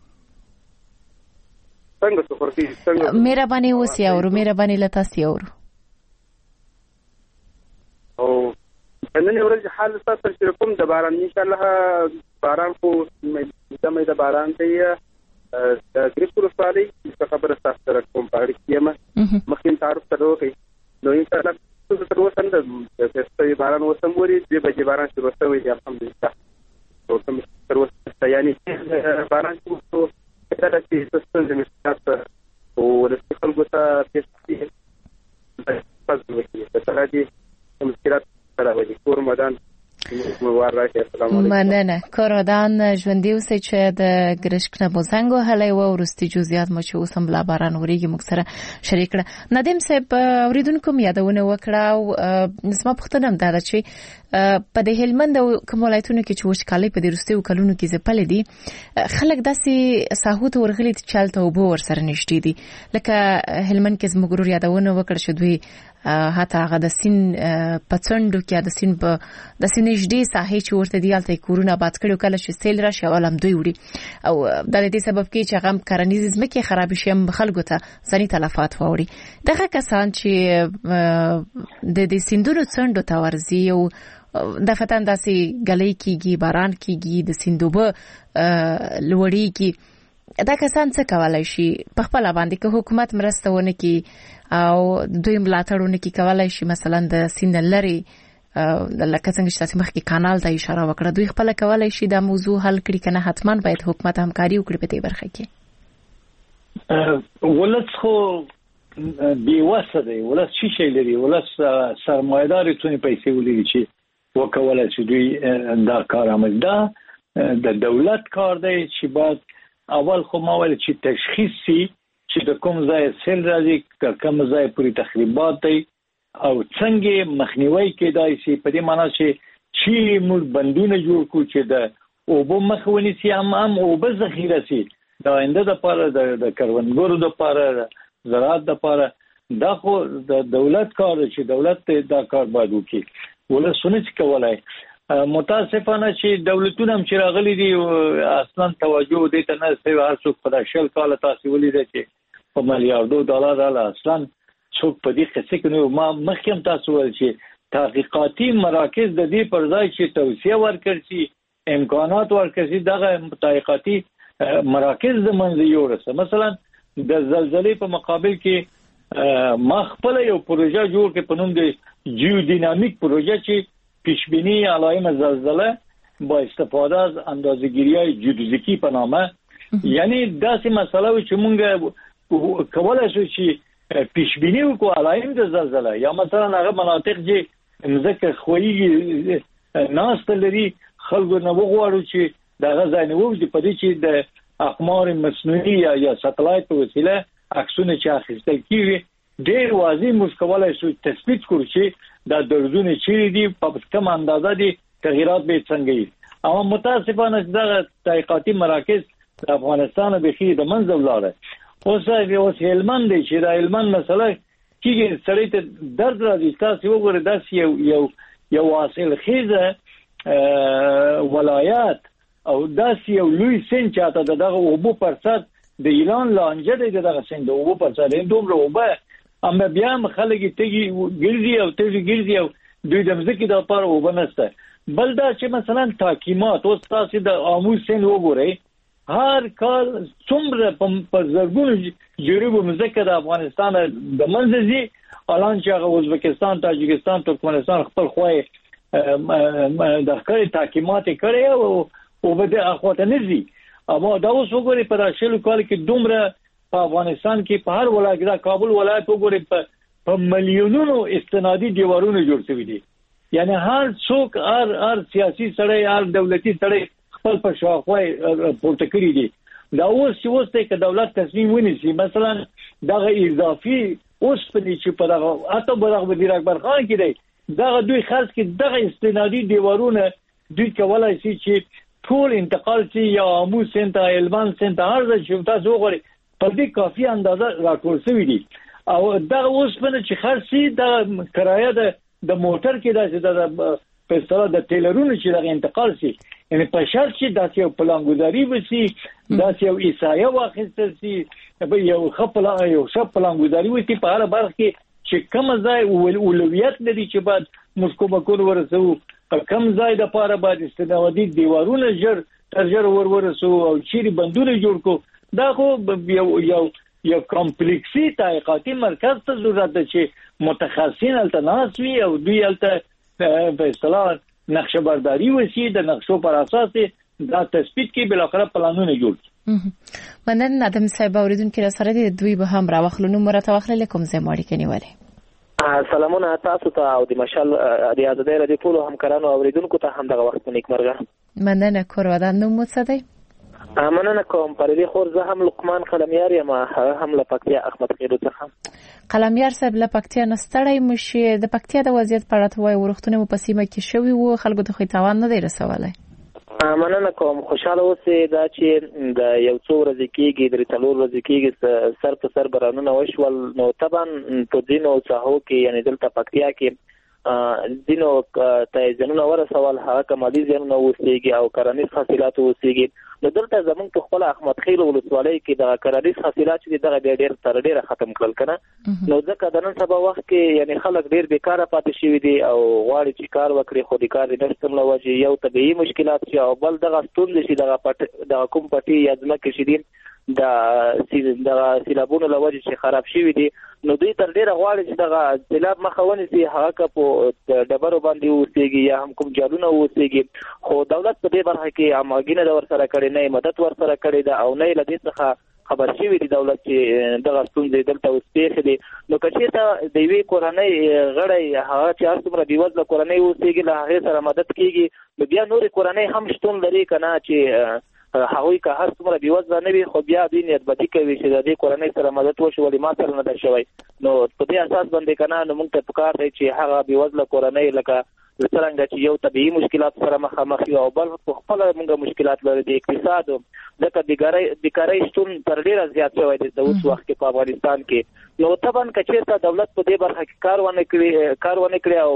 S14: څنګه سفرتي څنګه
S6: مهرباني اوسئ اورو، مهرباني له تاسې اورو.
S14: او نن ورځ حال ستاسو سره کوم د باران انشاءالله باران خو دمه د باران دی د ګریپ ولسوالۍ څه خبره ستاسو سره کوم په اړه کې یم، مخکې تعارف سره وکړئ، نو انشاءالله تر اوسه د فستوي باران اوسم وري دوه بجې باران شروع شوی دی الحمدلله، اوسم تر اوسه یعنی باران شروع دا د سیستم د مشکلات او د خلکو ته پیښې پس وکړي په سره دي مشکلات سره ودی کور مدان
S6: مننه کورودان ژوندی اوسئ چې د ګرشک نه مو زنګ وهلی و، وروستي جزئیات مو چې اوس هم لا باران وریږي موږ سره شریک کړه. ندیم صاحب اورېدونکو مو یادونه وکړه او زما پوښتنه هم دا ده چې په د هلمند او کوم ولایتونو کې چې وچکالۍ په دې وروستیو کلونو کې ځپلې دي، خلک داسې ساحو ته ورغلي چې هلته اوبه ورسره نږدې دي، لکه هلمند کې زموږ ورور یادونه وکړه چې دوی حتی هغه د سیند په څنډو کې د سیند په داسې نږدې ساحې چې ورته دي هلته یې کورونه آباد کړي، کله چې سیل راشي اول هم دوی وړي، او دا د دې سبب کیږي چې هغه کرنیزې ځمکې خرابې شي، هم خلکو ته ځاني تلفات واوړي. دغه کسان چې د دې سیندونو څنډو ته ورځي او دفتن داسې ګلۍ کېږي، باران کېږي، د سیند اوبه لوړېږي، دا کسان څه کولی شي په خپله باندې که حکومت مرسته ونه کړي او دوی ملاتړ ونه کړي، کولی شي مثلا د سیند نه لرې لکه څنګه چې تاسې مخکې کانال ته اشاره وکړه، دوی خپله کولی شي دا موضوع حل کړي که نه حتما باید حکومت همکاري وکړي په دې برخه کې؟
S7: ولس خو بېوسه دی، ولس څه شی لري، ولس سرمایه‌دارې څونه پیسې ولري چې وکولای شي دوی دا کار عمل. دا د دولت کار دی چې باید اول خو ما ویل چې تشخیص شي چې د کوم ځای سیل راځي، د کوم ځای پوری تخریبات دی او څنګه مخنیوي کېدای شي، په دې معنی چې چې موږ بندونه جوړ کړو چې د اوبو مخه ونیسي، هم هم اوبه ذخیره شي د آینده لپاره، د کروندګرو لپاره، زراعت لپاره. دا خو د دولت کار دی چې دولت دا کار باید وکړي، ولسونه چې کولای. متاسفانه چې دولتونه هم چې راغلي دي اصلا توجه دې ته نه ستوي. هر څوک په شل کال تاسو ولې چې په ملیاردو ډالر رااله اصلا څوک په دې څه کې نو ما مخکې تاسو ول چې تحقیقاتي مراکز د دې پر ځای چې توسعه ورکړي امکانات ورکړي دغه تحقیقاتي مراکز د منځ یورسه. مثلا د زلزلې په مقابل کې ما خپل یو پروژه جوړ کړ په نوم د جیو دینامیک پروژه چې پیشبینی علائم زلزله با استفاده از اندازه‌گیری‌های جیودیزیکی په نامه، یعنی داسې مسئله چې مونږ کولای شو چې پیشبینی وکړو علائم د زلزله، یا مثلا هغه مناطق چې مځکه خویږي ناست لري خلکو نه وغواړو چې دغه ځای نه ووځي په دې چې د اقمار مصنوعي یا ساتلایت په وسیله عکسونه چې اخیستل کیږي ډېر واضح موږ کولای شو تثبیت کړو چې دا درزونه چیرې دي په کوم اندازه دي تغیرات به څنګه وي. اما متاسفانه دا تحقیقاتي مراکز د افغانستان به خې د منځ ولاړه. اوس اوس هلمند دی چې دا هلمند مسله کیږي سړی ته درد راځي. تاسو وګورئ دا یو یو یو حاصل خیزه ولایت او دا یو لوی سین چاته دغه اوبو پرسد د ایران لانجه دی دغه سین د اوبو پرسد دومره اوبه اما بیا خلک تیږي ګرځي او تیږي ګرځي او دوی د مځکې د لپاره وبنسته. بل دا چې مثلا تحکیمات اوس تاسو د آموز سین وګورئ هر کال څومره په زرګونو جریبو مځکه د افغانستان د منځي الان چې هغه ازبکستان تاجکستان ترکمنستان خپل خوای د خپل تحکیمات کړي او او بده اخواته نزي. اما دا اوس وګورئ په راشلو کال کې دومره په افغانستان کې په هر ولایت د کابل ولایت وګورئ په ملیونونو استنادي دیوارونه جوړ شوي دي. یعنی هر څوک هر هر سیاسي سړی هر دولتي سړی خپل په شاوخوا پورته کړی دي. دا اوس چې اوس ته دولت تصمیم ونیسي مثلا دغه اضافي اوس په دې چې په دغه اته برغ وزیر اکبر خان کې دی دغه دوی خاص کې دغه استنادي دیوارونه دوی کولای شي چې ټول انتقال شي یا امو سنت هلمند سنت هر ځای چې تاسو وګورئ په دې کافي اندازه راټول شوی دي. او دا اوس په چې خرسي د کرایه د د موټر کې د په اصطلاح د ټیلرونو چې د انتقال شي یعنی په شرط چې داسې یو پلانګذاري وشي داسې یو ایسایه واخیستل شي یو خپل یو شپ پلانګذاري وشي په هر برخه کې چې کوم ځای اولویت لري چې بعد مسکو بکور ورسو کوم ځای د پاره بعد استنادي دیوارونه جر تر جر ور ورسو او چیرې بندونه جوړ کو. دا خو یو یو یو کمپلیکسي تحقیقاتي مرکز ته ضرورت ده چې متخصصین التناس وي او دوی الته په اصطلاح نقشه برداری وشي د نقشو پر اساس دا تثبیت کې بل اخر پلانونه جوړ.
S6: مننه ادم صاحب اوریدونکو را سره دوی به هم راوخلو نو مرته واخل کوم زموړي کني وره.
S15: سلامونه تاسو ته او د مشال د ازادۍ رادیو ټول همکارانو اوریدونکو ته هم دغه وخت نیکمرغه.
S6: مننه کورودان نو مو څه دی؟
S15: مننه کوم پرې خور زه هم لقمان قلمیار یم هم له پکتیا احمد خیرو څخه.
S6: قلمیار صاحب له پکتیا نستړی مشه د پکتیا د وضعیت په اړه وای ورختونه مو په سیمه کې شوی وو خلکو ته خو تاوان نه دی رسولای.
S15: مننه کوم خوشاله اوسې دا چې د یو څو ورځې کېږي د څلور ورځې کېږي سر په سر بارانونه وشول نو طبعا په دینو ساحو کې یعنی دلته پکتیا کې دینو ته ځنونه ورسول هغه کمالي ځنونه وسیږي او کرنیز حاصلات وسیږي. نو دلته زمونږ په خپل احمد خیل ولسوالۍ کې د کرنیز حاصلات چې دغه ډېر تر ډېره ختم کړل کنه نو ځکه د نن سبا وخت کې یعنی خلک ډېر بیکاره پاتې شوي دي او غواړي چې کار وکړي خو د کار د نشتون له وجې یو طبیعي مشکلات شي او بل دغه ستونزې چې دغه پټ دغه کوم پټي یا ځمکې چې دي د دغه سیلابونو له وجې چې خراب شوي دي نو دوی تر ډېره غواړي چې دغه سیلاب مخه ونیسي هغه که په ډبرو باندې اوسېږي یا هم کوم جالونه اوسېږي خو دولت په دې برخه کې همغږي نه ده ورسره کړې نه یې مدد ورسره کړې ده او نه یې له دې څخه خبر شوي دي دولت چې دغه ستونزې دلته اوس پېښې دي. نو که چېرته د یوې کورنۍ غړی هغه چې هر څومره بېوزله کورنۍ اوسېږي له هغې سره مدد کېږي نو بیا نورې کورنۍ هم شتون لري که نه چې هغوی که هر څومره بېوزله نه وي خو بیا دوی نیتبدي کوي چې د دې کورنۍ سره مدد وشي ولې ما سره نه ده شوی. نو په دې اساس باندې که نه نو موږ ته پکار دی چې هغه بېوزله کورنۍ لکه څرنګه چې یو طبیعي مشکلات سره مخامخ وي او بل په خپله موږ مشکلات لري د اقتصاد ځکه بیکارۍ شتون تر ډېره زیات شوی دی د اوس وخت کې په افغانستان کې. نو طبعا که چېرته دولت په دې برخه کې کار ونه کړي کار ونه کړي او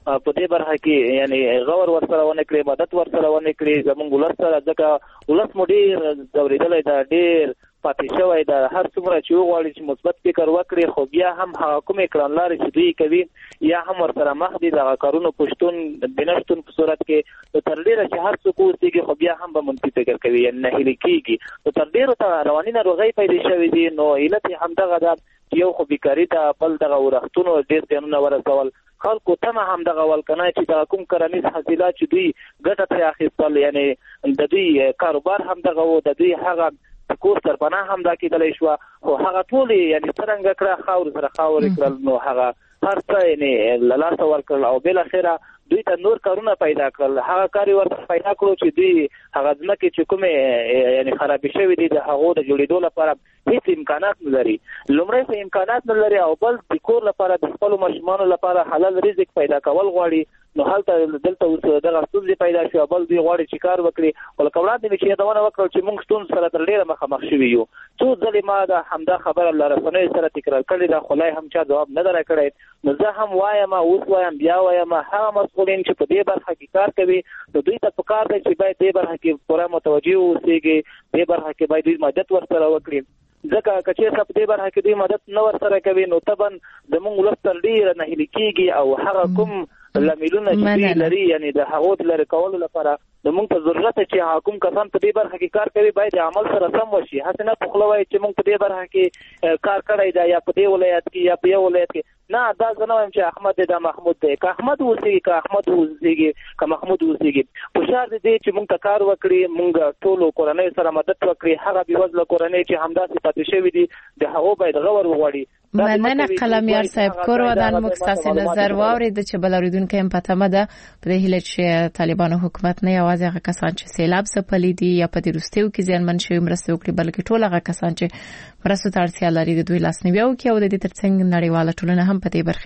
S15: په دې برخه کې یعنی غور ورسره ونه کړي مدد ورسره ونه کړي زمونږ ولس سره ځکه ولس مو ډېر ځورېدلی دا ډېر پاتې شوی دا هر څومره چې وغواړي چې مثبت فکر وکړي خو بیا هم هغه کومې کړنلارې چې دوی کوي یا هم ورسره مخ دي دغه کارونو پشتون د نشتون په صورت کې تر ډېره چې هر څوک اوسېږي خو بیا هم به منفي فکر کوي یعنې ناهیلي کېږي نو تر ډېرو ته رواني ناروغۍ پیدا شوي دي نو علت یې همدغه ده یو خو بیکاري ته بل دغه ورښتونو ډېر زیانونه ورسول خلکو تمه هم دغه ول کنه چې دغه کوم کرنیز حاصلات چې دوی ګټه ترې اخیستل یعنې د دوی کاروبار هم دغه و د دوی هغه کور سرپناه هم دا کېدلی شوه خو هغه ټولې یعنې څرنګه کړه خاورو سره خاورې کړل نو هغه هر څه یعنې له لاسه ورکړل او بالاخره دوی ته نور کارونه پیدا کړل هغه کار یې ورته پیدا کړو چې دوی هغه ځمکې چې کومې یعنې خرابې شوي دي د هغو د جوړېدو لپاره هېڅ امکانات نه لري لومړی خو امکانات نه لري او بل د کور لپاره د خپلو ماشومانو لپاره حلال رزق پیدا کول غواړي نو هلته دلته اوس دغه ستونزې پیدا شوې او بل دوی غواړي چې کار وکړي خو لکه وړاندې مې چې یادونه وکړل چې موږ ستونزو سره تر ډېره مخامخ شوي یو څو ځلې ما د همدا خبره له رسنیو سره تکرار کړې ده خو لا هم چا ځواب نه ده راکړی نو زه هم وایم اوس وایم بیا وایم هغه مسؤلین چې په دې برخه کې کار کوي نو دوی ته پکار دی چې باید دې برخه کې پوره متوجه اوسېږي دې برخه کې باید دوی مدد ورسره وکړي ځکه که چېرته په دې برخه کې دوی مدد نه ورسره کوي نو طبعا زموږ ولس تر ډېره ناهیلي کېږي او هغه کوم لاملونه چې دوی لري یعنې د هغو د لرې کولو لپاره د موږ ته ضرورت دی چې هغه کوم کسان په دې برخه کې کار کوي باید د عمل سره سم وشي هسې نه په خوله وایي چې موږ په دې برخه کې کار کړی دی یا په دې ولایت کې یا په یو ولایت کې نه دا زه نه وایم چې احمد دی دا محمود دی که احمد اوسېږي که احمد اوسېږي که محمود اوسېږي فشار د دې چې موږ ته کار وکړي موږ ټولو کورنیو سره مدد وکړي هغه بېوزله کورنۍ چې همداسې پاتې شوي دي د هغو باید غور وغواړي
S6: مننه قلمیار صاحب کور ودان موږ ستاسو نظر واورید چې بل اوریدونکو هم پته مده په دې هیله چې طالبانو حکومت نه یوازې هغه کسان چې سیلاب ځپلي دي یا په دې وروستیو کې زیانمن شوي مرسته وکړي بلکې ټول هغه کسان چې مرستو ته اړتیا لري د دوی لاسنیوی وکړي او د دې ترڅنګ نړیواله ټولنه هم په دې برخه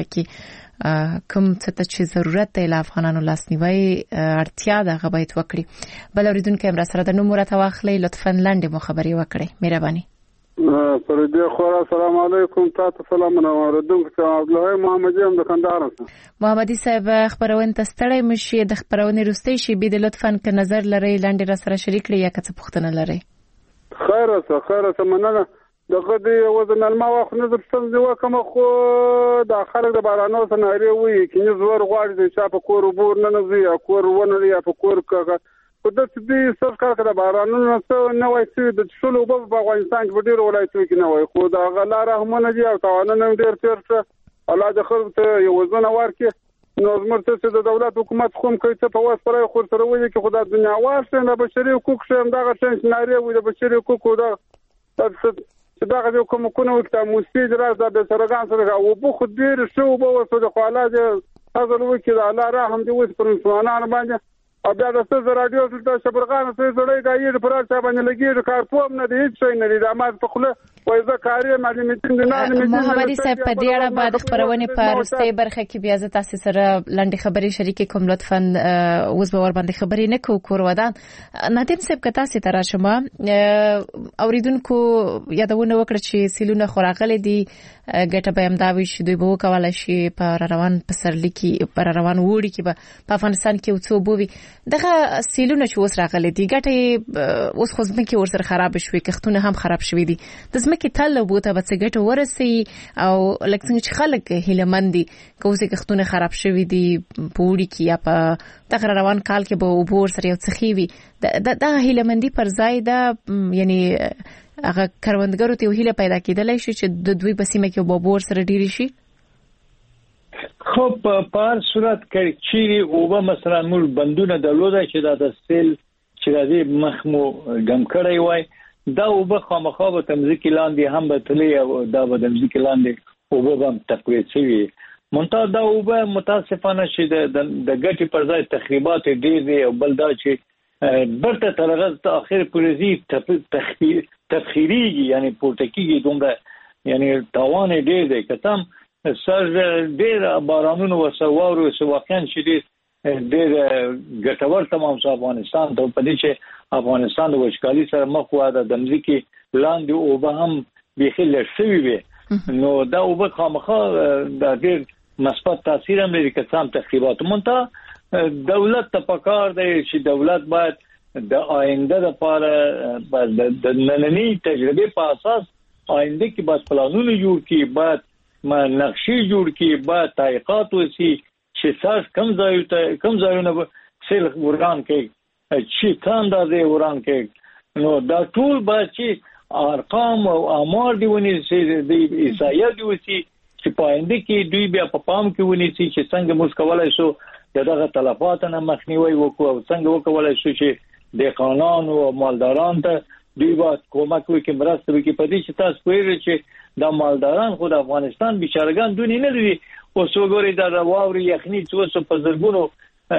S6: کې کوم څه ته چې ضرورت دی له افغانانو لاسنیوی اړتیا ده هغه باید وکړي بل اوریدونکو هم راسره د نوم راته واخلئ لطفا لنډې مو خبرې وکړئ مهرباني
S12: پر دې خو السلام علیکم تاسو سلامونه اوریدونکو ته عبدالله محمدي هم د کندهار
S6: محمدي صاحب خبرونه تستړی مشي د خبرونه روستي شي به د لطفا ک نظر لري لاندې را سره شریک لري یا که څه پوښتنه لري
S12: خیر اوسه خیر اوسه مننه دغه دې وزن الماء واخ نظر څنګه وکم خو د خلک د بارانو سناري وي کې زور غواړي چې په کور وبور نه نزي یا کور ونه یا په کور کغه په دې دې سرکار کړه بارانونو څه نه وایي چې د ټولو په افغانستان کې ډېر ولایتونه کې نه وایي خو دا غلا رحمونه دي او توانونه ډېر تیر الله د خلکو ته یو وزن ورکړي نو زموږ ته د دولت حکومت کوم کوي څه په واس پرې خو سره وایي چې خدای دنیا واسه نه بشري حقوق شم دا غشن سناري وي د بشري حقوق دا چې دا غو کوم کو نو ته موسیقي راز د سرګان سره او په خو ډېر شو به وسو د خاله دې هغه وایي چې الله رحم دې وس پر مسلمانانو باندې او بیا د څه رادیو ته شبرغان څه زړې غایر پر څه باندې لګي کار پوم نه دی هیڅ شي نه دی د ماز په خله وای زه کاری معلوماتین نه نه
S6: محمدي صاحب په دې اړه بعد خبرونه په رسته برخه کې بیا زه تاسو سره لنډه خبري شریک کوم لطفا اوس به ور باندې خبري نه کو کور ودان ندیم صاحب کتا سي تر شمه اوریدونکو یادونه وکړه چې سیلونه خوراغله دي ګټه به امداوي شي دوی به وکولای شي په روان پسرلی کې پر روان وړي کې په افغانستان کې وڅو بووي دغه سیلونه چې اوس راغلي دي ګټه اوس خو ځمکې ورسره خراب شوي کښتونه هم خراب شوي دي د ځمکې تل بوته به څه ګټه ورسي او لکه څنګه چې خلک هیلمن دي که اوس کښتونه خراب شوي دي په وړي کې یا په دغه روان کال کې به وبور سره یو څه خيوي دغه هیلمندي پر ځای ده یعنی هغه کروندګرو ته ویله پیدا کېدلای شي چې د دوی بسیمه کې وبور سره ډیری شي
S7: خو په هر صورت کې چې او به مثلا مول بندونه درلوده چې د سیل چې د مخمو ګم کړی وای دا او به خامخا به تمځکی لاندې هم به تلی او دا به تمځکی لاندې او به هم تقویت شي مونږ دا او به متاسفانه چې د ګټي پر ځای تخریبات ډیر دي او بل دا چې برته ترغز ته اخر پرزي تخفیر تفخیریږي یعنی پورتکیږي دومره یعنی توان ډیر دی کتم سر ډیر بارانونو وسوارو سو واقعا چې ډیر ګټور تمام افغانستان ته په دې چې افغانستان د وچکالي سره مخ و د دمځکی لاندې او به هم بيخي لږ شوی وي نو دا او به خامخا د ډیر مثبت تاثیر هم لري که څام تخریبات مونته دولت ته پکار دی چې دولت باید د آینده لپاره د نننی تجربه په اساس آینده کې باید پلانونه جوړ کړي، باید نقشې جوړ کړي، باید تحقیقات وشي چې ساس کم ځای ته کم ځایونه سیل وران کې چې څنګه دی وران کې. نو دا ټول باید چې ارقام او امار دی ونیسي د ایسایه دی وسی چې پاینده کې دوی بیا په پام کې ونیسي چې څنګه موږ کولای شو دغه تلفات نه مخنیوي وکړو او څنګه وکولای شو چې د قانون او مالداران ته دوی باید کومک وکړي، مرسته وکړي. په دې چې تاسو پوهیږئ چې د مالداران خو د افغانستان بیچارهګان دونی نه لري. اوس وګورئ دا واوري یخني څو په زرګونو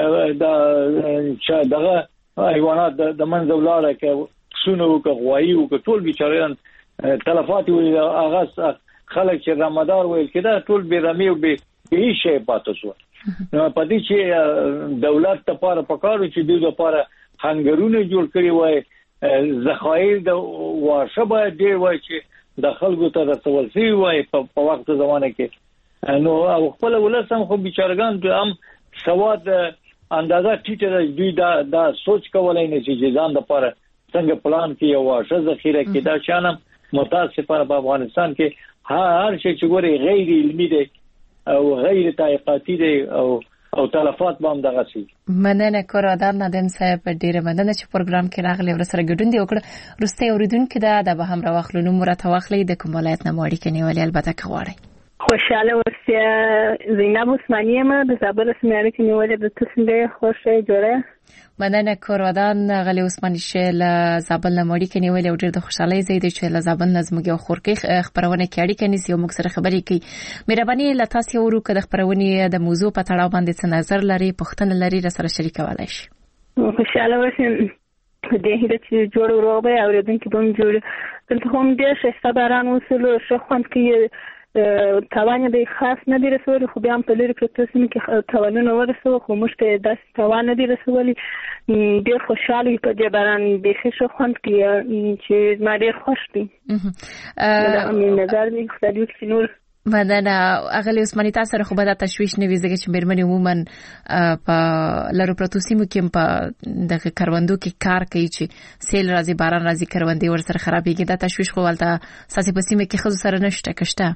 S7: د دغه حیوانات د منځ ولاړه کې سونو که غوایي او که ټول بیچارهان تلفات وي هغه خلک چې رمضان ویل کېده ټول بیرمي او به هیڅ شی پاتې شو. نو په دې چې دولت ته لپاره پکارو چې دوی لپاره هنګرونه جوړ کړي وای، ذخایر د واشه باید دی وای چې د خلکو ته رسول شي وای په وخت زمانه کې. نو او خپل ولسم خو بیچارهګان هم سواد اندازه ټیټه دوی دا دا سوچ کولای نه چې ځان لپاره څنګه پلان کې یو واشه ذخیره کې دا شانم متاسفانه په افغانستان کې هر شي چې ګوري غیر علمي دی او غیر تحقیقاتي دی او او تلفات باندې دغه شي.
S6: مننه کورادار ندن صاحب ډیره مننه چې پروګرام کې راغلی ور سره ګډون دی وکړه. رسته اوریدونکو دا د به هم راوخلو نو مرته واخلې د کوم ولایت نه ماړی کې نیولې البته کوړی.
S16: خوشاله ورسې زینب عثمانیه ما د زابل سماره کې نیولې د تسنده خوشاله جوړه.
S6: مننه کورادان غلی عثماني شل زابل نه ماړی کې نیولې او ډېر د خوشاله زید چې له زابل نظمګي او خورکی خبرونه کې اړیکه نيسي او موږ سره خبرې کوي. مهرباني لتاسي ورو کده خبرونه د موضوع په تړاو باندې څه نظر لري پښتنه لري را سره شریکولای شي.
S16: خوشاله ورسې د هیله چې جوړ وروبه او ردونکو بم جوړ دلته هم ډېر ښه باران وسلو شو خوند کې توان به خاص نه دی رسول خو بیا هم په لري پروتسم کې توانونه ورسو خو موږ ته داس توان نه دی رسولي. ډېر خوشاله په دې باران به ښه خوند کې چې ما ډېر خوش دي. ا نظر می خدای دې نور
S6: مننه اغلی عثماني تاسو سره خو به د تشويش نه ویزګه چې مرمنې عموما په لارو پروتوسیمو کې په دغه کاروندو کې کار کوي چې سیل راځي باران راځي کاروندې ور سره خرابېږي. دا تشويش خو ولته ساسي په سیمه کې خو سره نشته کشته.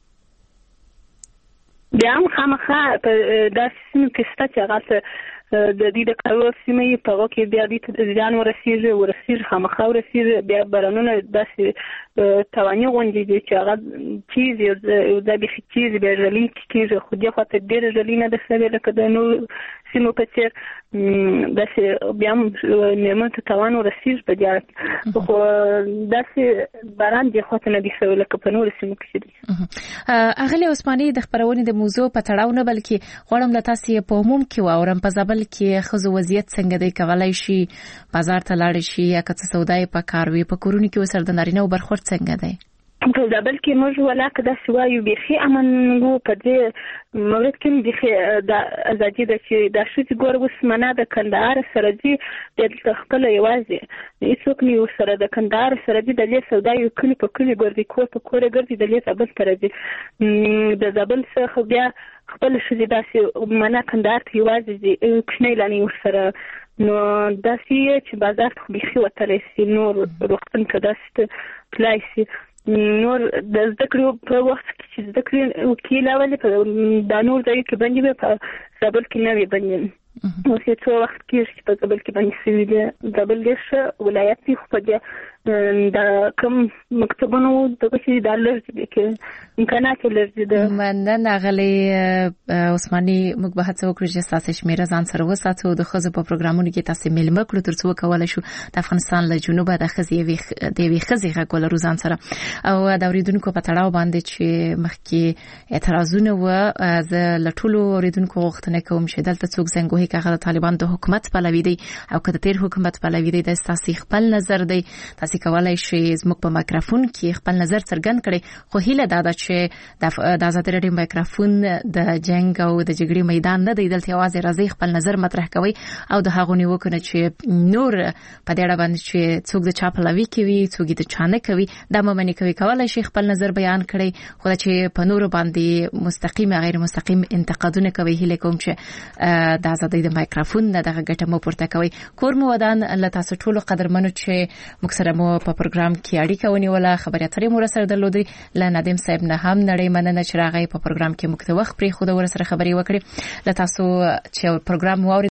S16: بیا هم خامخا په داسې سیمه کې ستا چې هغه د دې د کارو سیمه په هغه کې بیا د ځان ورسیږي ورسیږي خامخا ورسیږي بیا بارانونه داسې تواني غونډې دي چې هغه چیز یو د به چیز به ژلې کېږي خو دې خاطر ډېر ژلې نه د سره لکه د نور سیمو په څیر داسې بیا هم نیمه ته توان ورسیږي په دې خو داسې باران دې خاطر نه دي سوي لکه په نور سیمو کې دي.
S6: اغلی عثماني د خبرونې د موضوع په تړاو نه بلکې غواړم له تاسو په عموم کې واورم په زابل کې خزو وضعیت څنګه دی کولای شي بازار ته لاړ شي یا که څه سودای په کار وي په کورونو کې وسر د نارینه او برخورد څنګه دی؟
S16: په زابل کې موږ ولاکه د سوایو بيخي امن وو په دې مورد کې بيخي د ازادي د چې د شوت ګور وسمنه د کندهار سره دي د خپل یوازې هیڅوک نه سره د کندهار سره دي د لې سودای کلی په کلی ګرځي کور په کور ګرځي د لې زابل تر دي د زابل څخه بیا خپل شې داسې منه کندهار ته یوازې دي کښنه لانی سره نو داسې چې بازار خو بيخي وتلی سي نور روغتون کې داسې پلایسي نور د زده کړو په وخت کې چې زده کړې وکیل اولې په د نور ځای کې باندې په زابل کې نه وي باندې نو چې څو وخت کې چې په زابل کې باندې سوي دي زابل ډېر ولایت دی خو په دې د کوم مکتبونو دغه چې د لږ کې امکانات لري د
S6: مننه غلي عثماني موږ به هڅه وکړو چې تاسو شمیره ځان سره وساتو د خزو په پروګرامونو کې تاسو ملمه کړو ترڅو کولای شو د افغانستان له جنوبه د خزي وی د وی خزي غوړ روزان سره او د اوریدونکو په تړاو باندې چې مخکې اعتراضونه و ز لټولو اوریدونکو غوښتنه کوم چې دلته څوک څنګه هغه طالبان د حکومت پلوي دي او کله تیر حکومت پلوي دي د تاسو خپل نظر دی تاسو تاسو کولای شئ زموږ په مایکروفون کې خپل نظر څرګند کړئ خو هیله دا ده چې د آزاد رادیو مایکروفون د جنگ او د جګړې میدان نه دی دلته یوازې راځي خپل نظر مطرح کوي او د هغو نیوکونه چې نور په دې اړه باندې چې څوک د چا پلوي کوي څوک د چانه کوي دا ممنې کوي کولای شي خپل نظر بیان کړي خو چې په نور باندې مستقیم غیر مستقیم انتقادونه کوي هله کوم چې د آزادۍ د مایکروفون نه دغه ګټه مو پورته کوي کور مو ودان الله تاسو ټول قدرمنو چې موږ سره مو په پروګرام کې اړیکه ونیوله خبرې اترې مو سره درلودې ل ندیم صاحب نه هم نړۍ مننه چې راغی په پروګرام کې موږ ته وخت پرې خو د ور سره خبرې وکړي ل تاسو چې پروګرام